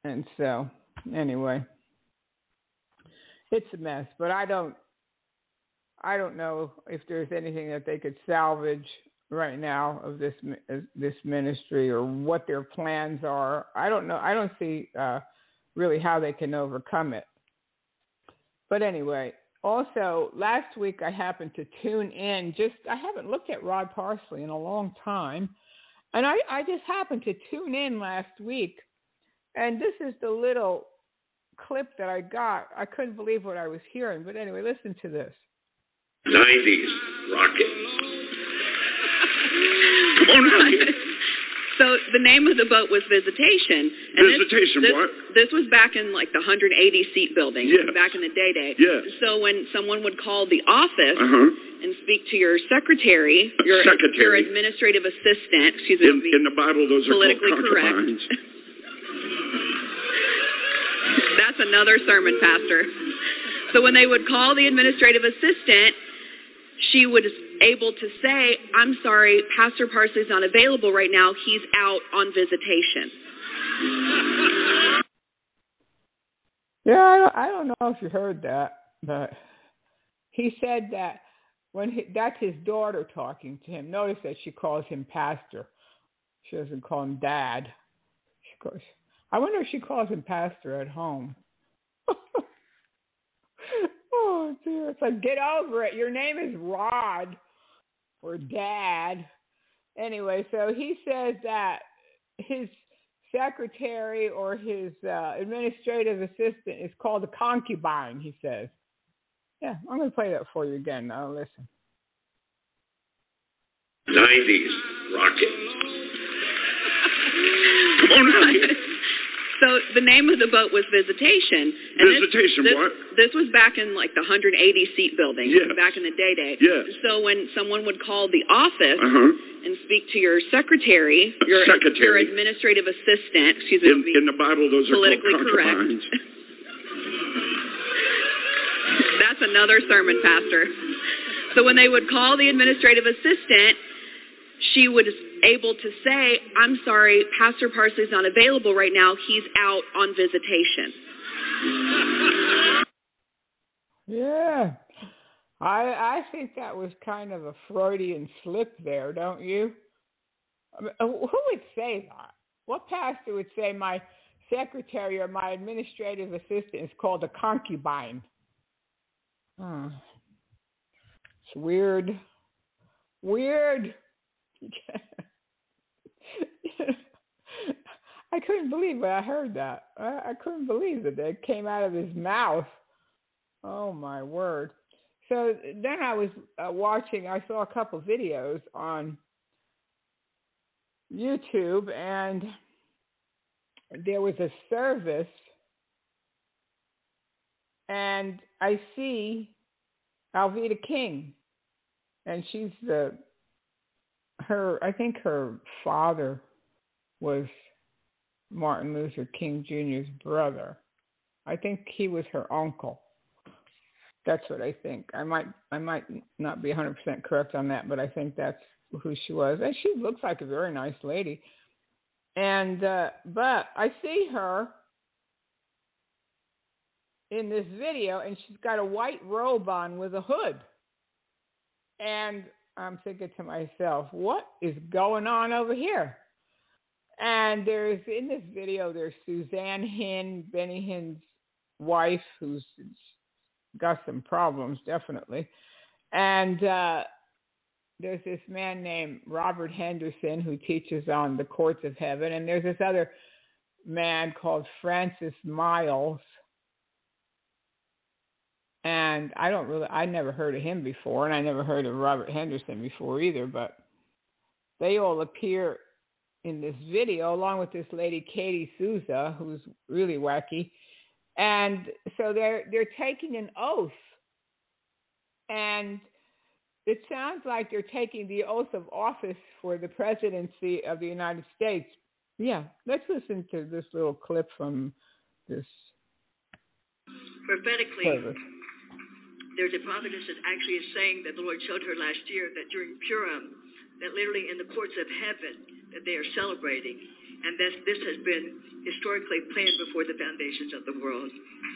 And so, anyway, it's a mess. But I don't, I don't know if there's anything that they could salvage right now of this this ministry or what their plans are. I don't know. I don't see uh, really how they can overcome it. But anyway, also last week I happened to tune in. Just I haven't looked at Rod Parsley in a long time, and I, I just happened to tune in last week, and this is the little clip that I got. I couldn't believe what I was hearing. But anyway, listen to this. nineties rocket. Come on out here. So the name of the boat was Visitation. And Visitation, this, this, what? This was back in like the one hundred eighty seat building, yes. back in the day day. Yes. So when someone would call the office uh-huh. and speak to your secretary, your, secretary. your administrative assistant, excuse me. In, in the Bible, those are politically called concubines. That's another sermon, Pastor. So when they would call the administrative assistant, she was able to say, I'm sorry, Pastor Parsley's not available right now. He's out on visitation. Yeah, I don't, I don't know if you heard that, but he said that when he, that's his daughter talking to him. Notice that she calls him Pastor. She doesn't call him Dad. She calls, I wonder if she calls him Pastor at home. Oh, dear. It's like, get over it. Your name is Rod or Dad. Anyway, so he says that his secretary or his uh, administrative assistant is called a concubine, he says. Yeah, I'm going to play that for you again. Now, listen. nineties rocket. Come on out here. So the name of the boat was Visitation. And Visitation, this, this, what? This was back in like the one hundred eighty seat building, yes. back in the day day. Yes. So when someone would call the office uh-huh. and speak to your secretary, your, secretary. your administrative assistant, excuse in, me, in the Bible, those are politically called correct. concubines. That's another sermon, Pastor. So when they would call the administrative assistant, she was able to say, I'm sorry, Pastor Parsley's not available right now. He's out on visitation. Yeah. I I think that was kind of a Freudian slip there, don't you? I mean, who would say that? What pastor would say my secretary or my administrative assistant is called a concubine? Hmm. It's weird. Weird. I couldn't believe it. I heard that. I, I couldn't believe that it came out of his mouth. Oh, my word. So then I was uh, watching, I saw a couple videos on YouTube, and there was a service, and I see Alveda King, and she's the, her, I think her father was Martin Luther King Junior's brother. I think he was her uncle. That's what I think. I might I might not be one hundred percent correct on that, but I think that's who she was. And she looks like a very nice lady. And uh, but I see her in this video, and she's got a white robe on with a hood. And I'm thinking to myself, what is going on over here? And there's, in this video, there's Suzanne Hinn, Benny Hinn's wife, who's got some problems, definitely. And uh, there's this man named Robert Henderson who teaches on the courts of heaven. And there's this other man called Francis Miles. And I don't really, I never heard of him before, and I never heard of Robert Henderson before either, but they all appear in this video, along with this lady, Katie Souza, who's really wacky. And so they're they're taking an oath. And it sounds like they're taking the oath of office for the presidency of the United States. Yeah, let's listen to this little clip from this. Prophetically, service. There's a prophetess that actually is saying that the Lord showed her last year that during Purim, that literally in the courts of heaven, that they are celebrating. and this, this has been historically planned before the foundations of the world.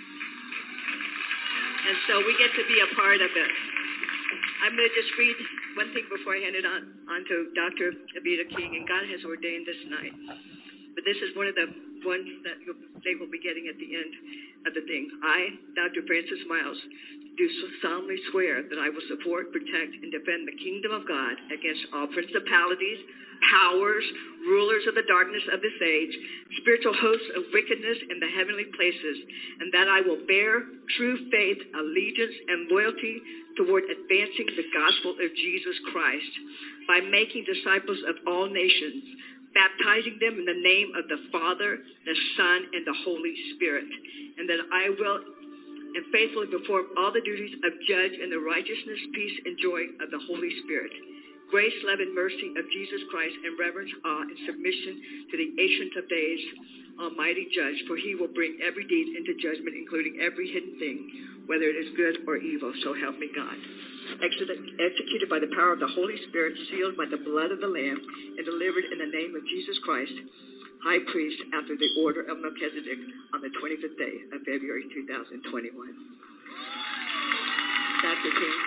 And so we get to be a part of it. I'm going to just read one thing before I hand it on, on to Doctor Evita King, and God has ordained this night. But this is one of the ones that they will be getting at the end of the thing. I, Doctor Francis Miles, do solemnly swear that I will support, protect, and defend the kingdom of God against all principalities, powers, rulers of the darkness of this age, spiritual hosts of wickedness in the heavenly places, and that I will bear true faith, allegiance, and loyalty toward advancing the gospel of Jesus Christ by making disciples of all nations, baptizing them in the name of the Father, the Son, and the Holy Spirit, and that I will and faithfully perform all the duties of judge in the righteousness, peace, and joy of the Holy Spirit. Grace, love, and mercy of Jesus Christ, and reverence, awe, and submission to the Ancient of Days, Almighty Judge, for he will bring every deed into judgment, including every hidden thing, whether it is good or evil, so help me God. Executed by the power of the Holy Spirit, sealed by the blood of the Lamb, and delivered in the name of Jesus Christ, High Priest, after the order of Melchizedek, on the twenty-fifth day of February two thousand twenty-one. Doctor King.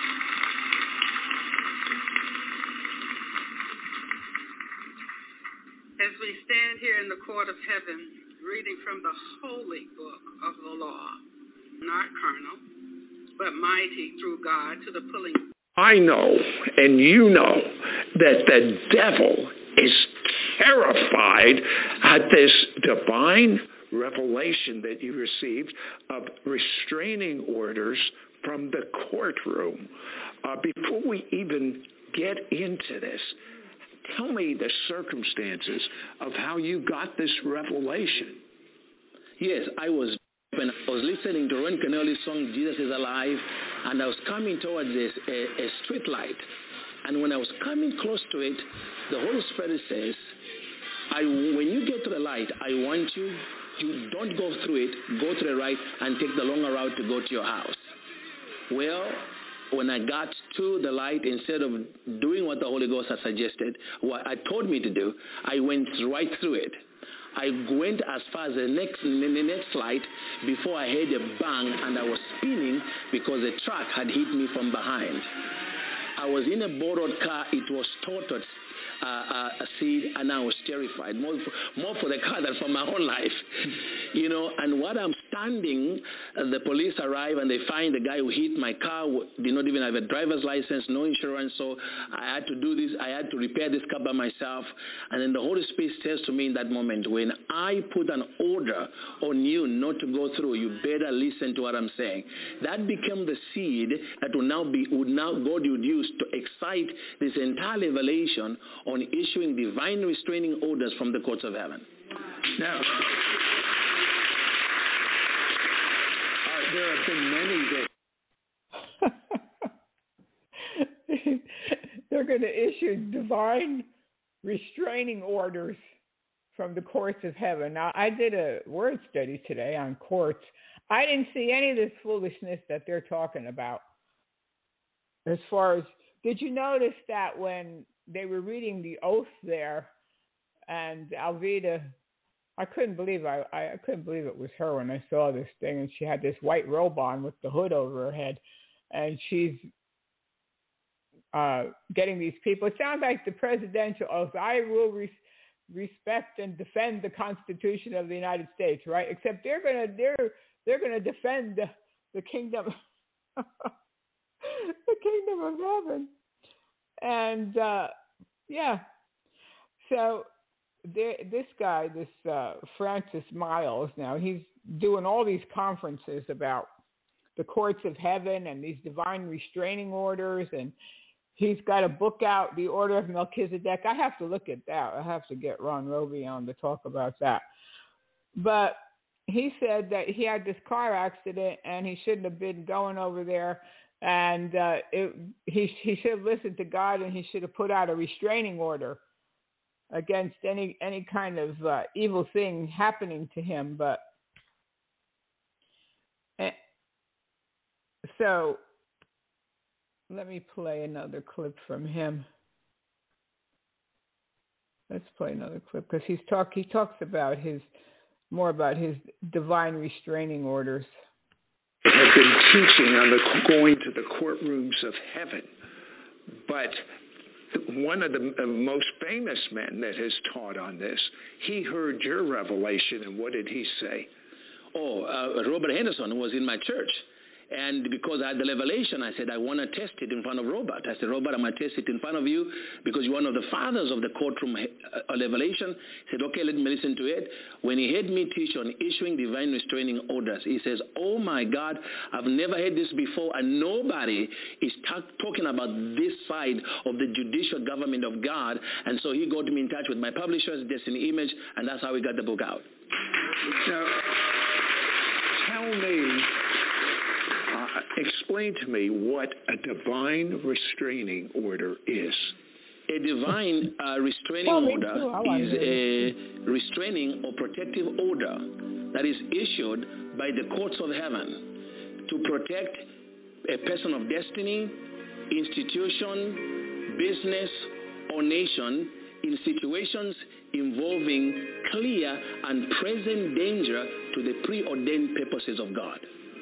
As we stand here in the court of heaven, reading from the holy book of the law, not carnal, but mighty through God to the pulling. I know, and you know, that the devil is terrified at this divine revelation that you received of restraining orders from the courtroom. Uh, before we even get into this, tell me the circumstances of how you got this revelation. Yes, I was when I was listening to Ron Kenoly's song, Jesus is Alive, and I was coming towards this, a, a street light. And when I was coming close to it, the Holy Spirit says, I, when you get to the light, I want you, you don't go through it, go to the right and take the longer route to go to your house. Well, when I got to the light, instead of doing what the Holy Ghost had suggested, what I told me to do, I went right through it. I went as far as the next, the next light before I heard a bang, and I was spinning because a truck had hit me from behind. I was in a borrowed car. It was totaled uh, uh, a seed, and I was terrified, more for, more for the car than for my own life. You know, and what I'm standing, uh, the police arrive and they find the guy who hit my car did not even have a driver's license, no insurance, so I had to do this, I had to repair this car by myself. And then the Holy Spirit says to me in that moment, when I put an order on you not to go through, you better listen to what I'm saying. That became the seed that would now be, would now God would use to excite this entire revelation on issuing divine restraining orders from the courts of heaven. Now, uh, there have been many that they're going to issue divine restraining orders from the courts of heaven. Now, I did a word study today on courts. I didn't see any of this foolishness that they're talking about. As far as, did you notice that when they were reading the oath there, and Alveda, I couldn't believe I, I couldn't believe it was her when I saw this thing, and she had this white robe on with the hood over her head, and she's uh, getting these people. It sounds like the presidential oath. I will re- respect and defend the Constitution of the United States, right? Except they're gonna they're they're gonna defend the, the kingdom, the kingdom of heaven, and uh, yeah, so. This guy, this uh, Francis Miles, now he's doing all these conferences about the courts of heaven and these divine restraining orders, and he's got a book out, The Order of Melchizedek. I have to look at that. I have to get Ron Roby on to talk about that. But he said that he had this car accident and he shouldn't have been going over there, and uh, it, he he should have listened to God, and he should have put out a restraining order against any any kind of uh, evil thing happening to him. But uh, so let me play another clip from him. Let's play another clip because he's talk. He talks about his more about his divine restraining orders. Have been teaching on the going to the courtrooms of heaven, but one of the most famous men that has taught on this, he heard your revelation, and what did he say? Oh, uh, Robert Henderson was in my church. And because I had the revelation, I said, I want to test it in front of Robert. I said, Robert, I'm going to test it in front of you because you're one of the fathers of the courtroom uh, revelation. He said, okay, let me listen to it. When he heard me teach on issuing divine restraining orders, he says, oh my God, I've never heard this before, and nobody is ta- talking about this side of the judicial government of God. And so he got me in touch with my publishers, Destiny Image, and that's how we got the book out. Now, tell me, Uh, explain to me what a divine restraining order is. A divine uh, restraining well, order is too. a restraining or protective order that is issued by the courts of heaven to protect a person of destiny, institution, business, or nation in situations involving clear and present danger to the preordained purposes of God.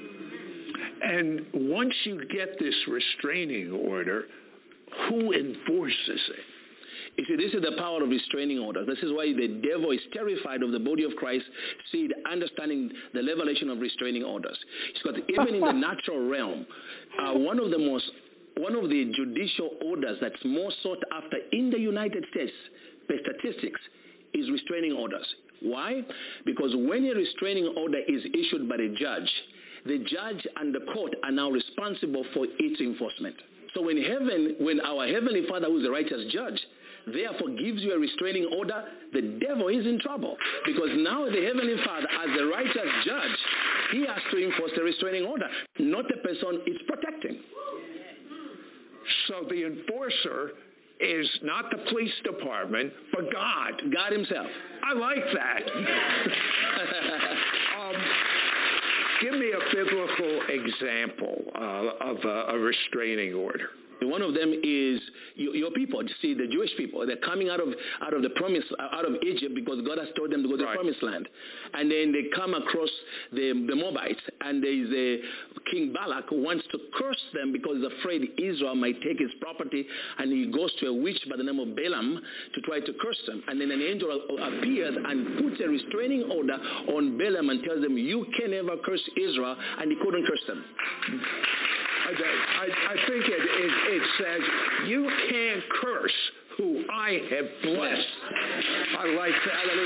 And once you get this restraining order, who enforces it? You see, this is the power of restraining orders. This is why the devil is terrified of the body of Christ, see, understanding the revelation of restraining orders. Because even in the natural realm, uh, one of the most, one of the judicial orders that's more sought after in the United States, by statistics, is restraining orders. Why? Because when a restraining order is issued by the judge, the judge and the court are now responsible for its enforcement. So when heaven, when our Heavenly Father, who is a righteous judge, therefore gives you a restraining order, the devil is in trouble. Because now the Heavenly Father, as the righteous judge, he has to enforce the restraining order, not the person it's protecting. So the enforcer is not the police department, but God. God himself. I like that. um, Give me a biblical example uh, of a, a restraining order. One of them is your, your people. See, the Jewish people, they're coming out of out of the promise, out of Egypt because God has told them to go to right. the promised land. And then they come across the, the Moabites, and there is a King Balak who wants to curse them because he's afraid Israel might take his property, and he goes to a witch by the name of Balaam to try to curse them. And then an angel appears and puts a restraining order on Balaam and tells them, you can never curse Israel, and he couldn't curse them. I, I, I think it, it, it says, you can't curse who I have blessed. I like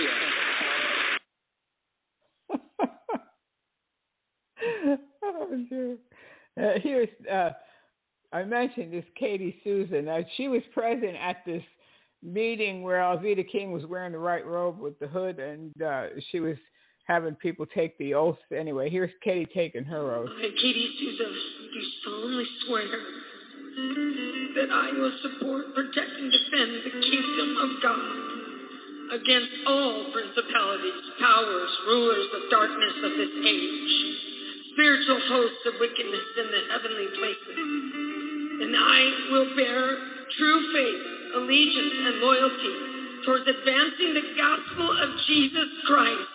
that. Hallelujah. Oh, sure. Uh, here's, uh, I mentioned this Katie Souza. Uh, she was present at this meeting where Alveda King was wearing the white robe with the hood, and uh, she was having people take the oath. Anyway, here's Katie taking her oath. I, Katie Souza, do solemnly swear that I will support, protect, and defend the kingdom of God against all principalities, powers, rulers of darkness of this age, spiritual hosts of wickedness in the heavenly places. And I will bear true faith, allegiance, and loyalty towards advancing the gospel of Jesus Christ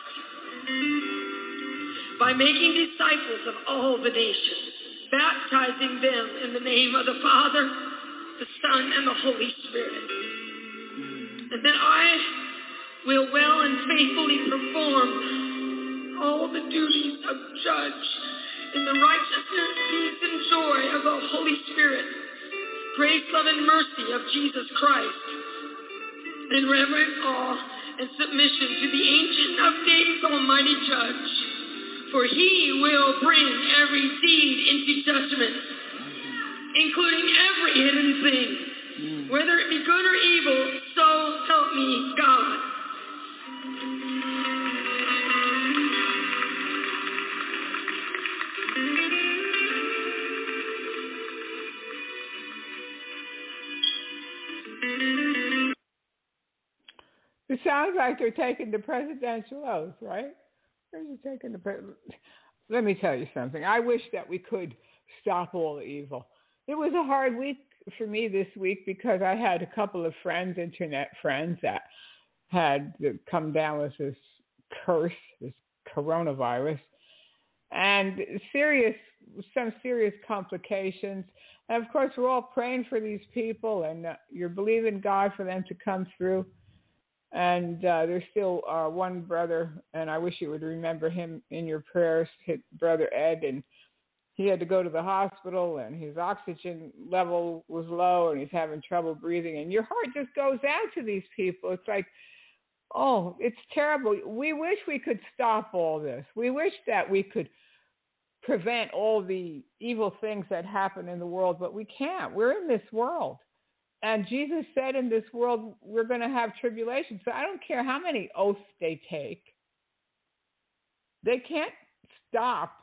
by making disciples of all the nations, baptizing them in the name of the Father, the Son, and the Holy Spirit. And that I will well and faithfully perform all the duties of judge in the righteousness, peace, and joy of the Holy Spirit, grace, love, and mercy of Jesus Christ, in reverent awe and submission to the Ancient of Days, Almighty Judge. For he will bring every deed into judgment, including every hidden thing, whether it be good or evil, so help me God. It sounds like they're taking the presidential oath, right? They're taking the pre- Let me tell you something. I wish that we could stop all the evil. It was a hard week for me this week because I had a couple of friends, internet friends, that had come down with this curse, this coronavirus, and serious, some serious complications. And of course, we're all praying for these people, and uh, you're believing God for them to come through. And uh, there's still uh, one brother, and I wish you would remember him in your prayers, his brother Ed, and he had to go to the hospital, and his oxygen level was low, and he's having trouble breathing. And your heart just goes out to these people. It's like, oh, it's terrible. We wish we could stop all this. We wish that we could prevent all the evil things that happen in the world, but we can't. We're in this world. And Jesus said in this world, we're going to have tribulation. So I don't care how many oaths they take. They can't stop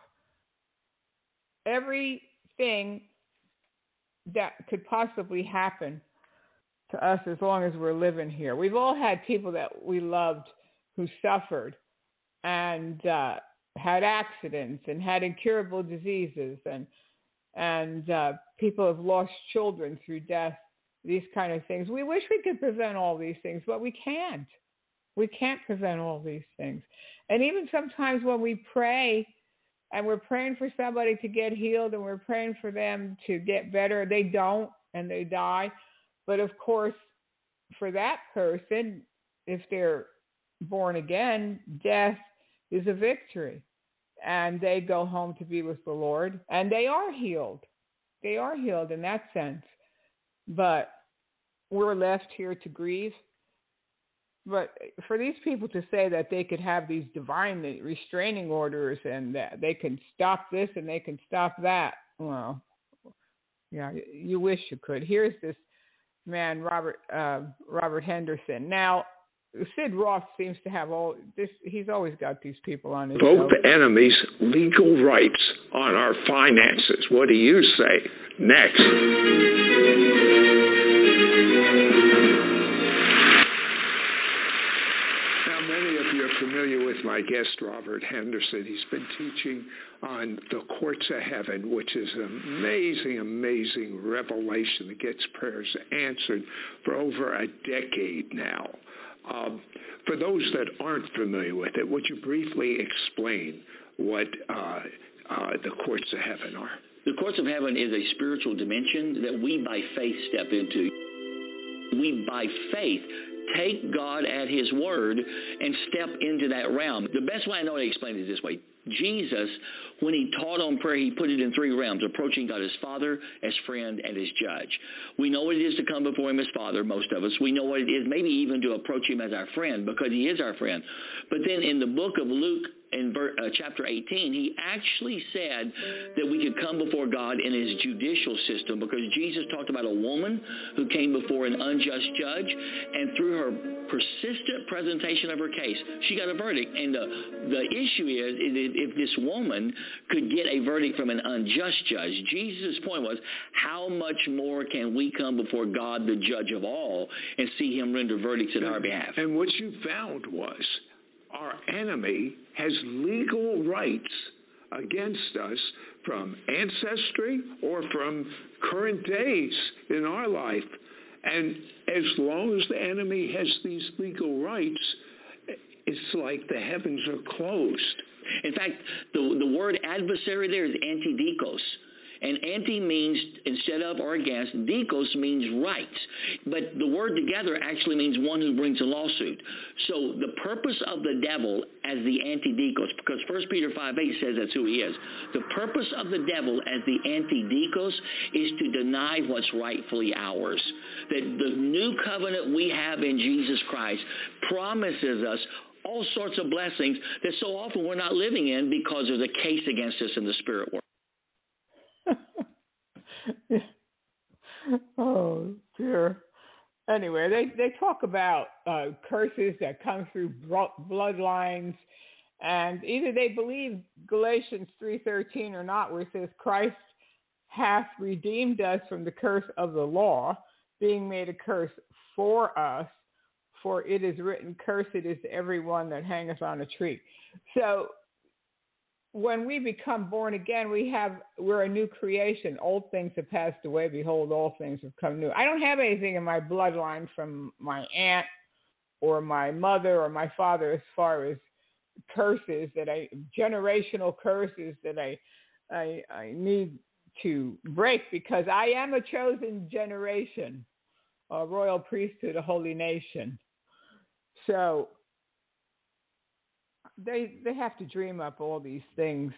everything that could possibly happen to us as long as we're living here. We've all had people that we loved who suffered and uh, had accidents and had incurable diseases, and and uh, people have lost children through death, these kind of things. We wish we could prevent all these things, but we can't. We can't prevent all these things. And even sometimes when we pray, and we're praying for somebody to get healed, and we're praying for them to get better, they don't, and they die. But of course, for that person, if they're born again, death is a victory. And they go home to be with the Lord, and they are healed. They are healed in that sense. But we're left here to grieve. But for these people to say that they could have these divine restraining orders and that they can stop this and they can stop that, well, yeah, you wish you could. Here's this man, Robert uh, Robert Henderson. Now, Sid Roth seems to have all this. He's always got these people on his Both show. enemies' legal rights on our finances. What do you say? Next. Now, many of you are familiar with my guest, Robert Henderson. He's been teaching on the courts of heaven, which is an amazing, amazing revelation that gets prayers answered for over a decade now. Um, for those that aren't familiar with it, would you briefly explain what uh, uh, the courts of heaven are? The courts of heaven is a spiritual dimension that we by faith step into. We by faith take God at his word and step into that realm. The best way I know to explain it is this way. Jesus, when he taught on prayer, he put it in three realms, approaching God as Father, as friend, and as judge. We know what it is to come before him as Father, most of us. We know what it is maybe even to approach him as our friend, because he is our friend. But then in the book of Luke, in uh, chapter eighteen, he actually said that we could come before God in his judicial system, because Jesus talked about a woman who came before an unjust judge, and through her persistent presentation of her case, she got a verdict. And the, the issue is, is if this woman could get a verdict from an unjust judge, Jesus' point was, how much more can we come before God, the judge of all, and see him render verdicts in our behalf? And what you found was, our enemy has legal rights against us from ancestry or from current days in our life. And as long as the enemy has these legal rights, it's like the heavens are closed. In fact, the, the word adversary there is antidikos. And anti means instead of or against, dikos means right. But the word together actually means one who brings a lawsuit. So the purpose of the devil as the antidikos, because First Peter five eight says that's who he is. The purpose of the devil as the antidikos is to deny what's rightfully ours. That the new covenant we have in Jesus Christ promises us all sorts of blessings that so often we're not living in because there's a case against us in the spirit world. Oh, dear. Anyway, they, they talk about uh, curses that come through bloodlines, and either they believe Galatians three thirteen or not, where it says Christ hath redeemed us from the curse of the law, being made a curse for us, for it is written, cursed is everyone that hangeth on a tree. So when we become born again, we have, we're a new creation. Old things have passed away. Behold, all things have come new. I don't have anything in my bloodline from my aunt or my mother or my father as far as curses that I, generational curses that I, I, I need to break, because I am a chosen generation, a royal priesthood, a holy nation. So they they have to dream up all these things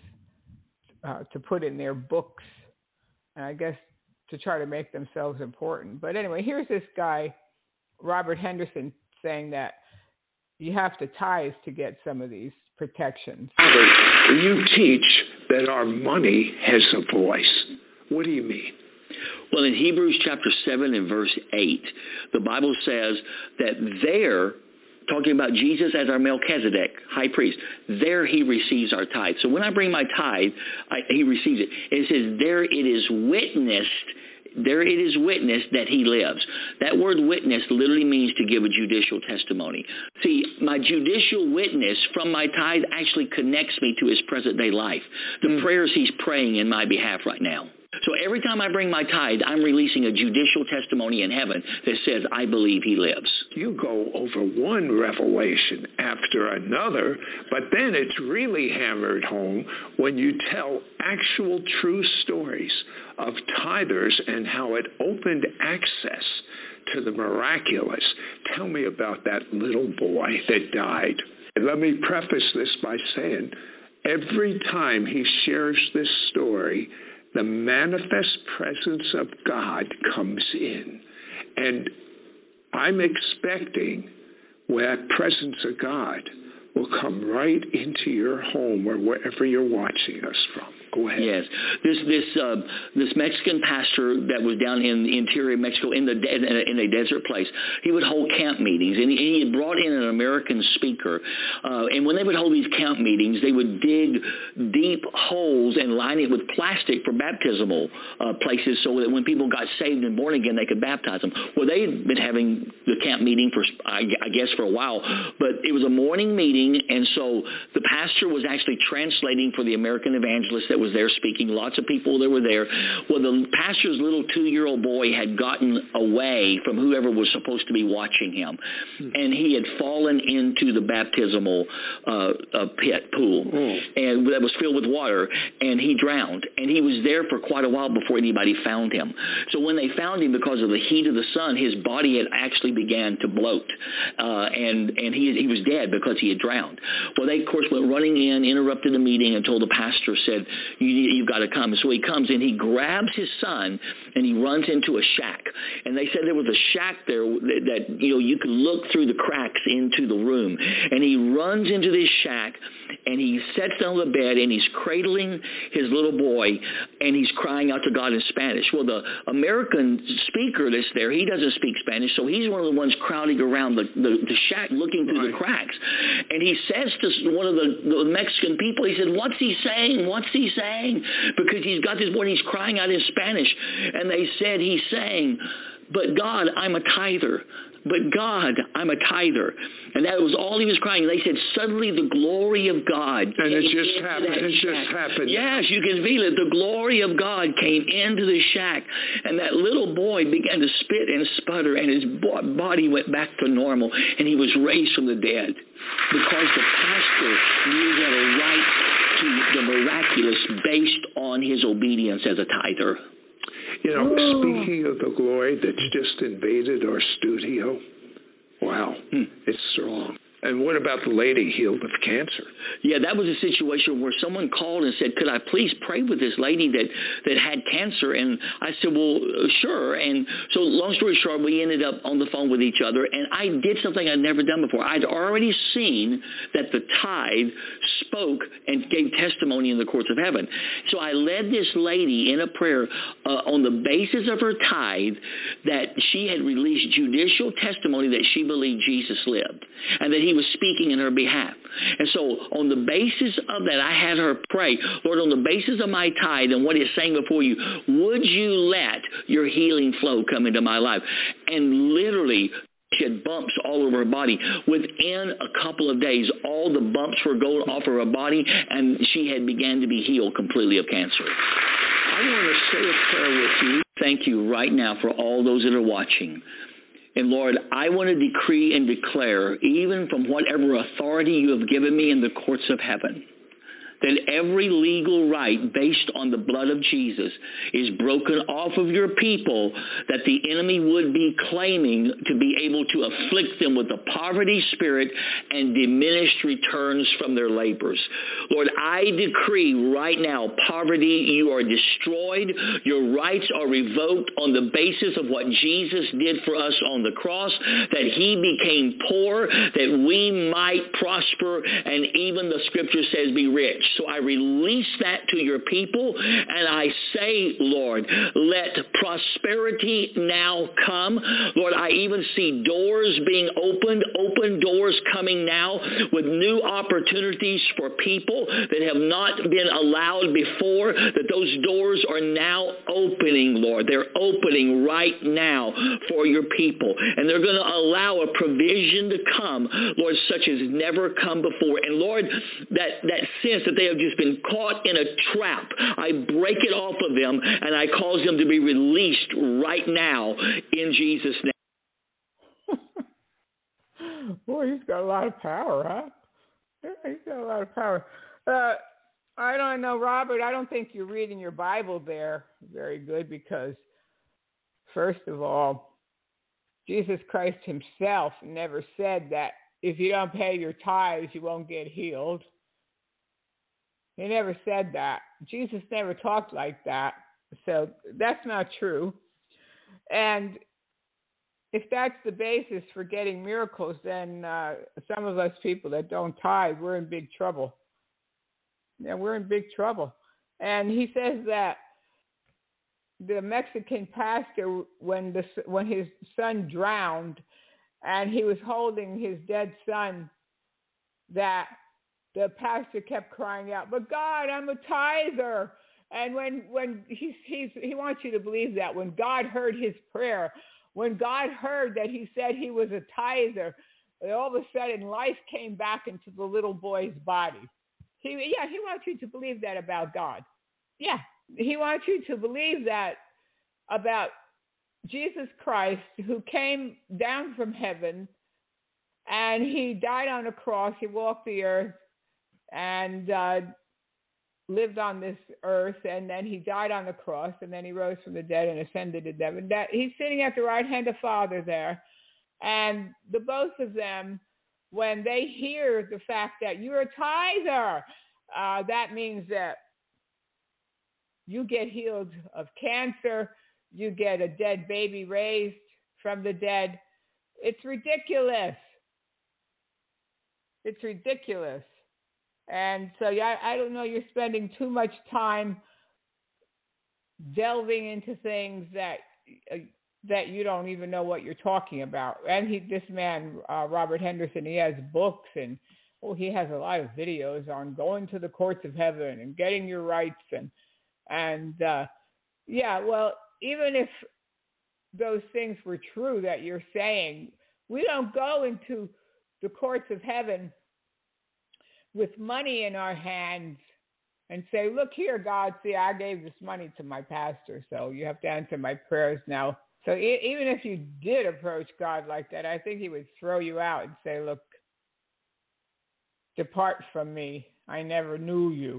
uh, to put in their books, and I guess to try to make themselves important. But anyway, here's this guy, Robert Henderson, saying that you have to tithe to get some of these protections. Robert, you teach that our money has a voice. What do you mean? Well, in Hebrews chapter seven and verse eight, the Bible says that there, talking about Jesus as our Melchizedek, high priest, there he receives our tithe. So when I bring my tithe, I, he receives it. It says there it is witnessed, there it is witnessed that he lives. That word witness literally means to give a judicial testimony. See, my judicial witness from my tithe actually connects me to his present day life, the mm. prayers he's praying in my behalf right now. So every time I bring my tithe, I'm releasing a judicial testimony in heaven that says, I believe he lives. You go over one revelation after another, but then it's really hammered home when you tell actual true stories of tithers and how it opened access to the miraculous. Tell me about that little boy that died. And let me preface this by saying, every time he shares this story, the manifest presence of God comes in. And I'm expecting that presence of God will come right into your home or wherever you're watching us from. Go ahead. Yes, this this uh, this Mexican pastor that was down in the interior of Mexico in the de- in a desert place, he would hold camp meetings, and he, he had brought in an American speaker. Uh, and when they would hold these camp meetings, they would dig deep holes and line it with plastic for baptismal uh, places, so that when people got saved and born again, they could baptize them. Well, they had been having the camp meeting for I, I guess for a while, but it was a morning meeting, and so the pastor was actually translating for the American evangelist that was there speaking. Lots of people that were there. Well, the pastor's little two-year-old boy had gotten away from whoever was supposed to be watching him, hmm. and he had fallen into the baptismal uh, uh, pit pool, hmm. and that was filled with water, and he drowned. And he was there for quite a while before anybody found him. So when they found him, because of the heat of the sun, his body had actually began to bloat, uh, and and he he was dead because he had drowned. Well, they of course went running in, interrupted the meeting, and told the pastor, said, You, you've got to come. So he comes in, he grabs his son, and he runs into a shack. And they said there was a shack there that, that, you know, you could look through the cracks into the room. And he runs into this shack, and he sits down on the bed, and he's cradling his little boy, and he's crying out to God in Spanish. Well, the American speaker that's there, he doesn't speak Spanish, so he's one of the ones crowding around the, the, the shack looking through right. the cracks. And he says to one of the, the Mexican people, he said, what's he saying? What's he saying? Because he's got this boy, and he's crying out in Spanish. And they said he's saying, but God, I'm a tither. But God, I'm a tither. And that was all he was crying. They said, suddenly the glory of God. And it just happened. It just happened. Yes, you can feel it. The glory of God came into the shack. And that little boy began to spit and sputter. And his body went back to normal. And he was raised from the dead. Because the pastor knew he had a right to the miraculous based on his obedience as a tither. You know, oh. speaking of the glory that's just invaded our studio, wow, hmm. it's strong. And what about the lady healed of cancer? Yeah, that was a situation where someone called and said, could I please pray with this lady that, that had cancer? And I said, well, sure. And so long story short, we ended up on the phone with each other, and I did something I'd never done before. I'd already seen that the tithe spoke and gave testimony in the courts of heaven. So I led this lady in a prayer uh, on the basis of her tithe that she had released judicial testimony that she believed Jesus lived and that he was speaking in her behalf. And so on the basis of that, I had her pray, Lord, on the basis of my tithe and what it's saying before you, would you let your healing flow come into my life? And literally, she had bumps all over her body. Within a couple of days, all the bumps were going off of her body, and she had began to be healed completely of cancer. I want to say a prayer with you. Thank you right now for all those that are watching. And Lord, I want to decree and declare, even from whatever authority you have given me in the courts of heaven, that every legal right based on the blood of Jesus is broken off of your people, that the enemy would be claiming to be able to afflict them with a poverty spirit and diminished returns from their labors. Lord, I decree right now, poverty, you are destroyed. Your rights are revoked on the basis of what Jesus did for us on the cross, that he became poor, that we might prosper, and even the scripture says be rich. So I release that to your people, and I say, Lord, let prosperity now come. Lord, I even see doors being opened, open doors coming now with new opportunities for people that have not been allowed before, that those doors are now opening, Lord. They're opening right now for your people, and they're going to allow a provision to come, Lord, such as never come before. And Lord, that, that sense that they have just been caught in a trap, I break it off of them, and I cause them to be released right now in Jesus' name. Boy, he's got a lot of power, huh? Yeah, he's got a lot of power. Uh, I don't know, Robert, I don't think you're reading your Bible there very good, because, first of all, Jesus Christ himself never said that if you don't pay your tithes, you won't get healed. He never said that. Jesus never talked like that. So that's not true. And if that's the basis for getting miracles, then uh, some of us people that don't tithe, we're in big trouble. Yeah, we're in big trouble. And he says that the Mexican pastor, when the when his son drowned, and he was holding his dead son, that the pastor kept crying out, "But God, I'm a tither." And when when he's, he's, he wants you to believe that when God heard his prayer, when God heard that he said he was a tither, all of a sudden life came back into the little boy's body. He, yeah, he wants you to believe that about God. Yeah, he wants you to believe that about Jesus Christ, who came down from heaven, and he died on a cross. He walked the earth and uh, lived on this earth, and then he died on the cross, and then he rose from the dead and ascended to heaven. That he's sitting at the right hand of Father there, and the both of them, when they hear the fact that you're a tither, uh, that means that you get healed of cancer, you get a dead baby raised from the dead. It's ridiculous. It's ridiculous. And so, yeah, I don't know, you're spending too much time delving into things that uh, that you don't even know what you're talking about. And he, this man, uh, Robert Henderson, he has books, and oh, he has a lot of videos on going to the courts of heaven and getting your rights. And, and uh, yeah, well, even if those things were true that you're saying, we don't go into the courts of heaven with money in our hands and say, "Look here, God, see, I gave this money to my pastor, so you have to answer my prayers now." So e- even if you did approach God like that, I think he would throw you out and say, "Look, depart from me. I never knew you."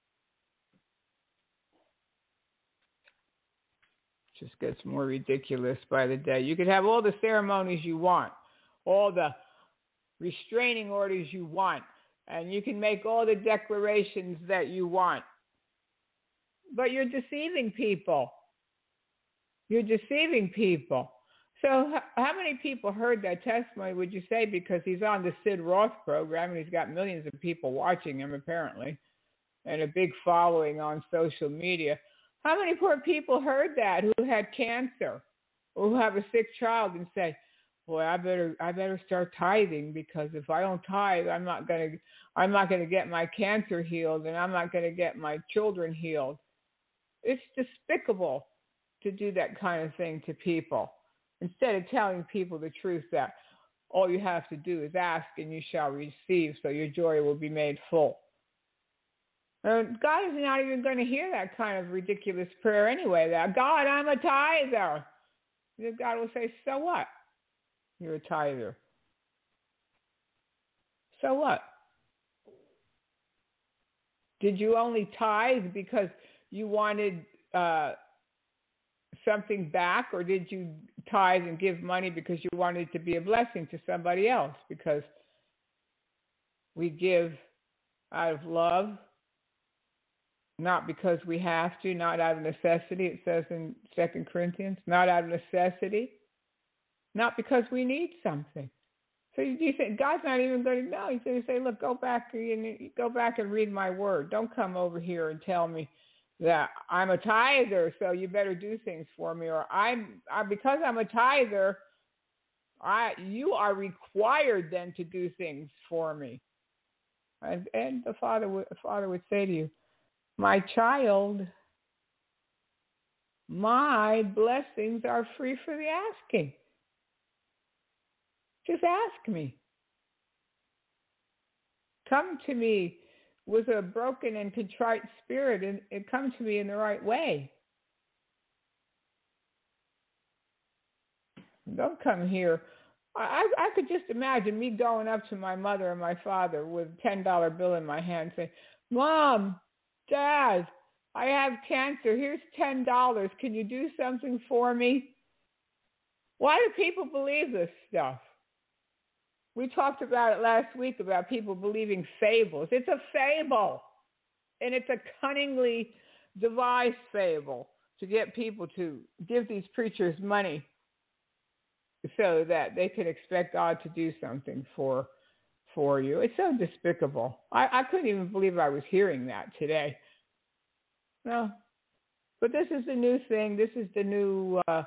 Just gets more ridiculous by the day. You could have all the ceremonies you want, all the restraining orders you want, and you can make all the declarations that you want. But you're deceiving people. You're deceiving people. So how many people heard that testimony, would you say, because he's on the Sid Roth program and he's got millions of people watching him apparently and a big following on social media? How many poor people heard that who had cancer or who have a sick child and say, "Boy, I better I better start tithing, because if I don't tithe, I'm not gonna I'm not gonna get my cancer healed, and I'm not gonna get my children healed." It's despicable to do that kind of thing to people, instead of telling people the truth that all you have to do is ask and you shall receive, so your joy will be made full. And God is not even going to hear that kind of ridiculous prayer anyway. That, "God, I'm a tither." God will say, "So what? You're a tither. So what? Did you only tithe because you wanted uh, something back, or did you tithe and give money because you wanted to be a blessing to somebody else? Because we give out of love, not because we have to, not out of necessity, it says in Second Corinthians, not out of necessity, not because we need something. So you, you think God's not even going to know. He's going to say, look, go back and go back and read my word. Don't come over here and tell me that I'm a tither, so you better do things for me. Or I'm I, because I'm a tither, I you are required then to do things for me. And, and the father would the father would say to you, my child, my blessings are free for the asking. Just ask me. Come to me with a broken and contrite spirit, and, and come to me in the right way. Don't come here. I, I could just imagine me going up to my mother and my father with a ten dollar bill in my hand saying, Mom, Dad, I have cancer. Here's ten dollars. Can you do something for me? Why do people believe this stuff? We talked about it last week about people believing fables. It's a fable, and it's a cunningly devised fable to get people to give these preachers money so that they can expect God to do something for for you. It's so despicable. I, I couldn't even believe I was hearing that today. No, but this is the new thing. This is the new uh,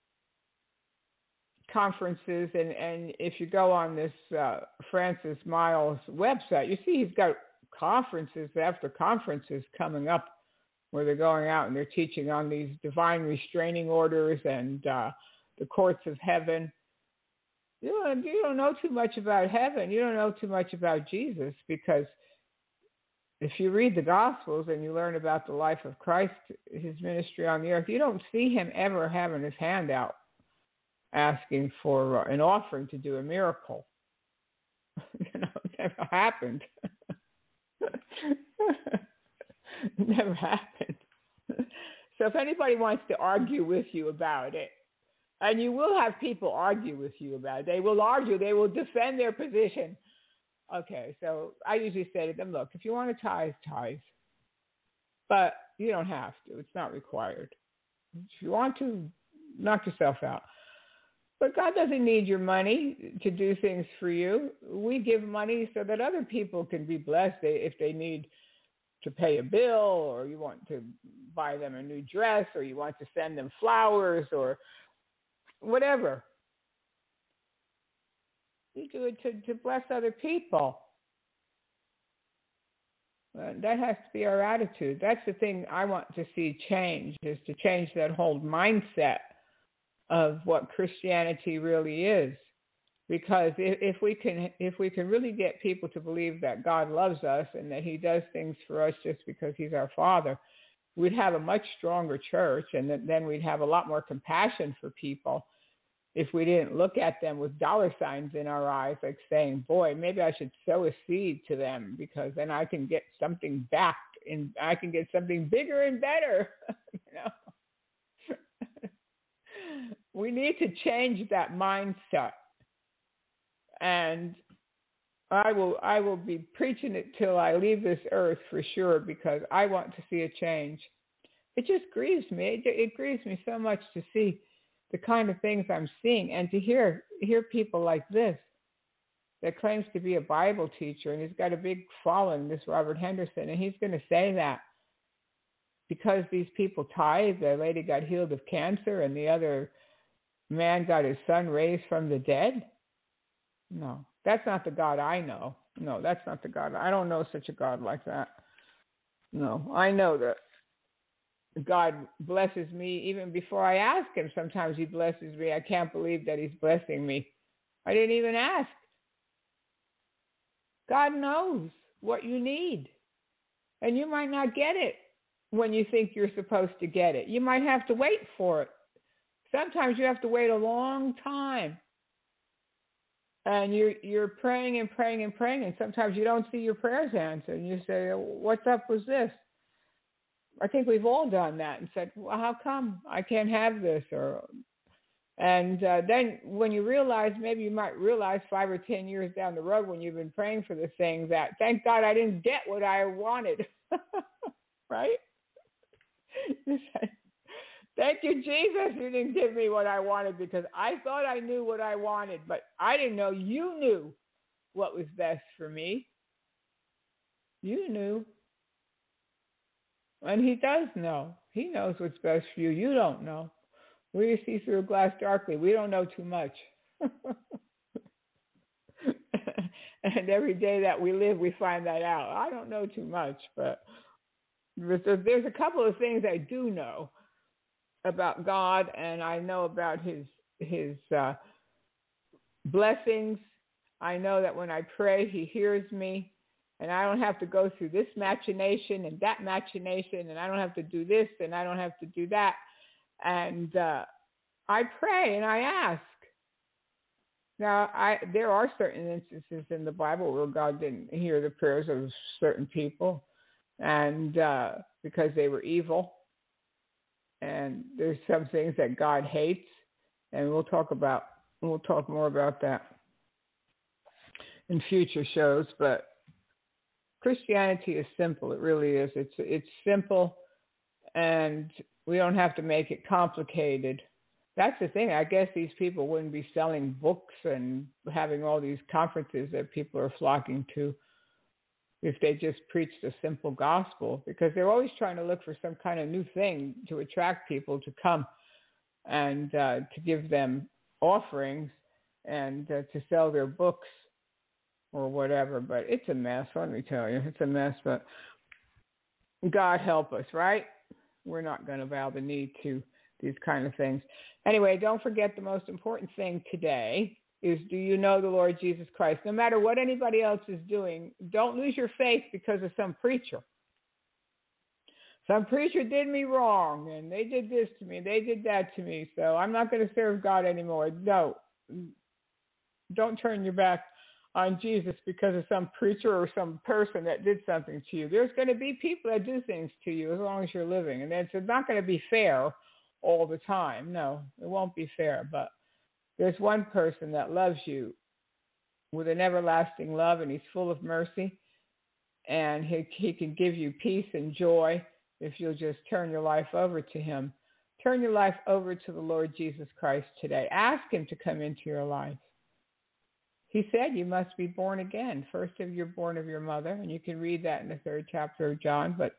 conferences, and, and if you go on this uh, Francis Miles website, you see he's got conferences after conferences coming up where they're going out and they're teaching on these divine restraining orders and uh, the courts of heaven. You don't, you don't know too much about heaven. You don't know too much about Jesus, because if you read the Gospels and you learn about the life of Christ, his ministry on the earth, you don't see him ever having his hand out asking for an offering to do a miracle. You know, it never happened. It never happened. So if anybody wants to argue with you about it, and you will have people argue with you about it, they will argue, they will defend their position. Okay, so I usually say to them, look, if you want to tithe, tithe. But you don't have to. It's not required. If you want to, knock yourself out. But God doesn't need your money to do things for you. We give money so that other people can be blessed if they need to pay a bill, or you want to buy them a new dress, or you want to send them flowers, or whatever. You do it to, to bless other people. Uh, that has to be our attitude. That's the thing I want to see change, is to change that whole mindset of what Christianity really is. Because if, if we can if we can really get people to believe that God loves us and that he does things for us just because he's our Father, we'd have a much stronger church, and then we'd have a lot more compassion for people if we didn't look at them with dollar signs in our eyes, like saying, boy, maybe I should sow a seed to them, because then I can get something back, and I can get something bigger and better. You know? We need to change that mindset. And I will I will be preaching it till I leave this earth for sure, because I want to see a change. It just grieves me. It, it grieves me so much to see the kind of things I'm seeing, and to hear hear people like this that claims to be a Bible teacher, and he's got a big following, this Robert Henderson, and he's going to say that because these people tithe, the lady got healed of cancer and the other man got his son raised from the dead. No, that's not the God I know. No, that's not the God. I don't know such a God like that. No, I know that God blesses me even before I ask him. Sometimes he blesses me. I can't believe that he's blessing me. I didn't even ask. God knows what you need. And you might not get it when you think you're supposed to get it. You might have to wait for it. Sometimes you have to wait a long time. And you're, you're praying and praying and praying, and sometimes you don't see your prayers answered. And you say, what's up with this? I think we've all done that and said, well, how come I can't have this? Or And uh, then when you realize, maybe you might realize five or ten years down the road when you've been praying for the thing that, thank God I didn't get what I wanted. Right? You say, thank you, Jesus, you didn't give me what I wanted, because I thought I knew what I wanted, but I didn't know you knew what was best for me. You knew. And he does know. He knows what's best for you. You don't know. We see through a glass darkly. We don't know too much. And every day that we live, we find that out. I don't know too much, but there's a couple of things I do know about God, and I know about his his uh, blessings. I know that when I pray, he hears me, and I don't have to go through this machination and that machination, and I don't have to do this and I don't have to do that. And uh, I pray and I ask. Now, I there are certain instances in the Bible where God didn't hear the prayers of certain people, and uh, because they were evil. And there's some things that God hates, and we'll talk about we'll talk more about that in future shows. But Christianity is simple. It really is. It's it's simple, and we don't have to make it complicated. That's the thing. I guess these people wouldn't be selling books and having all these conferences that people are flocking to if they just preached a simple gospel, because they're always trying to look for some kind of new thing to attract people to come and uh, to give them offerings and uh, to sell their books or whatever. But it's a mess, let me tell you. It's a mess, but God help us, right? We're not going to bow the knee to these kind of things. Anyway, don't forget the most important thing today is, do you know the Lord Jesus Christ? No matter what anybody else is doing, don't lose your faith because of some preacher. Some preacher did me wrong, and they did this to me, they did that to me, so I'm not going to serve God anymore. No. Don't turn your back on Jesus because of some preacher or some person that did something to you. There's going to be people that do things to you as long as you're living, and it's not going to be fair all the time. No, it won't be fair, but there's one person that loves you with an everlasting love, and he's full of mercy, and he, he can give you peace and joy if you'll just turn your life over to him. Turn your life over to the Lord Jesus Christ today. Ask him to come into your life. He said you must be born again. First, if you're born of your mother, and you can read that in the third chapter of John, but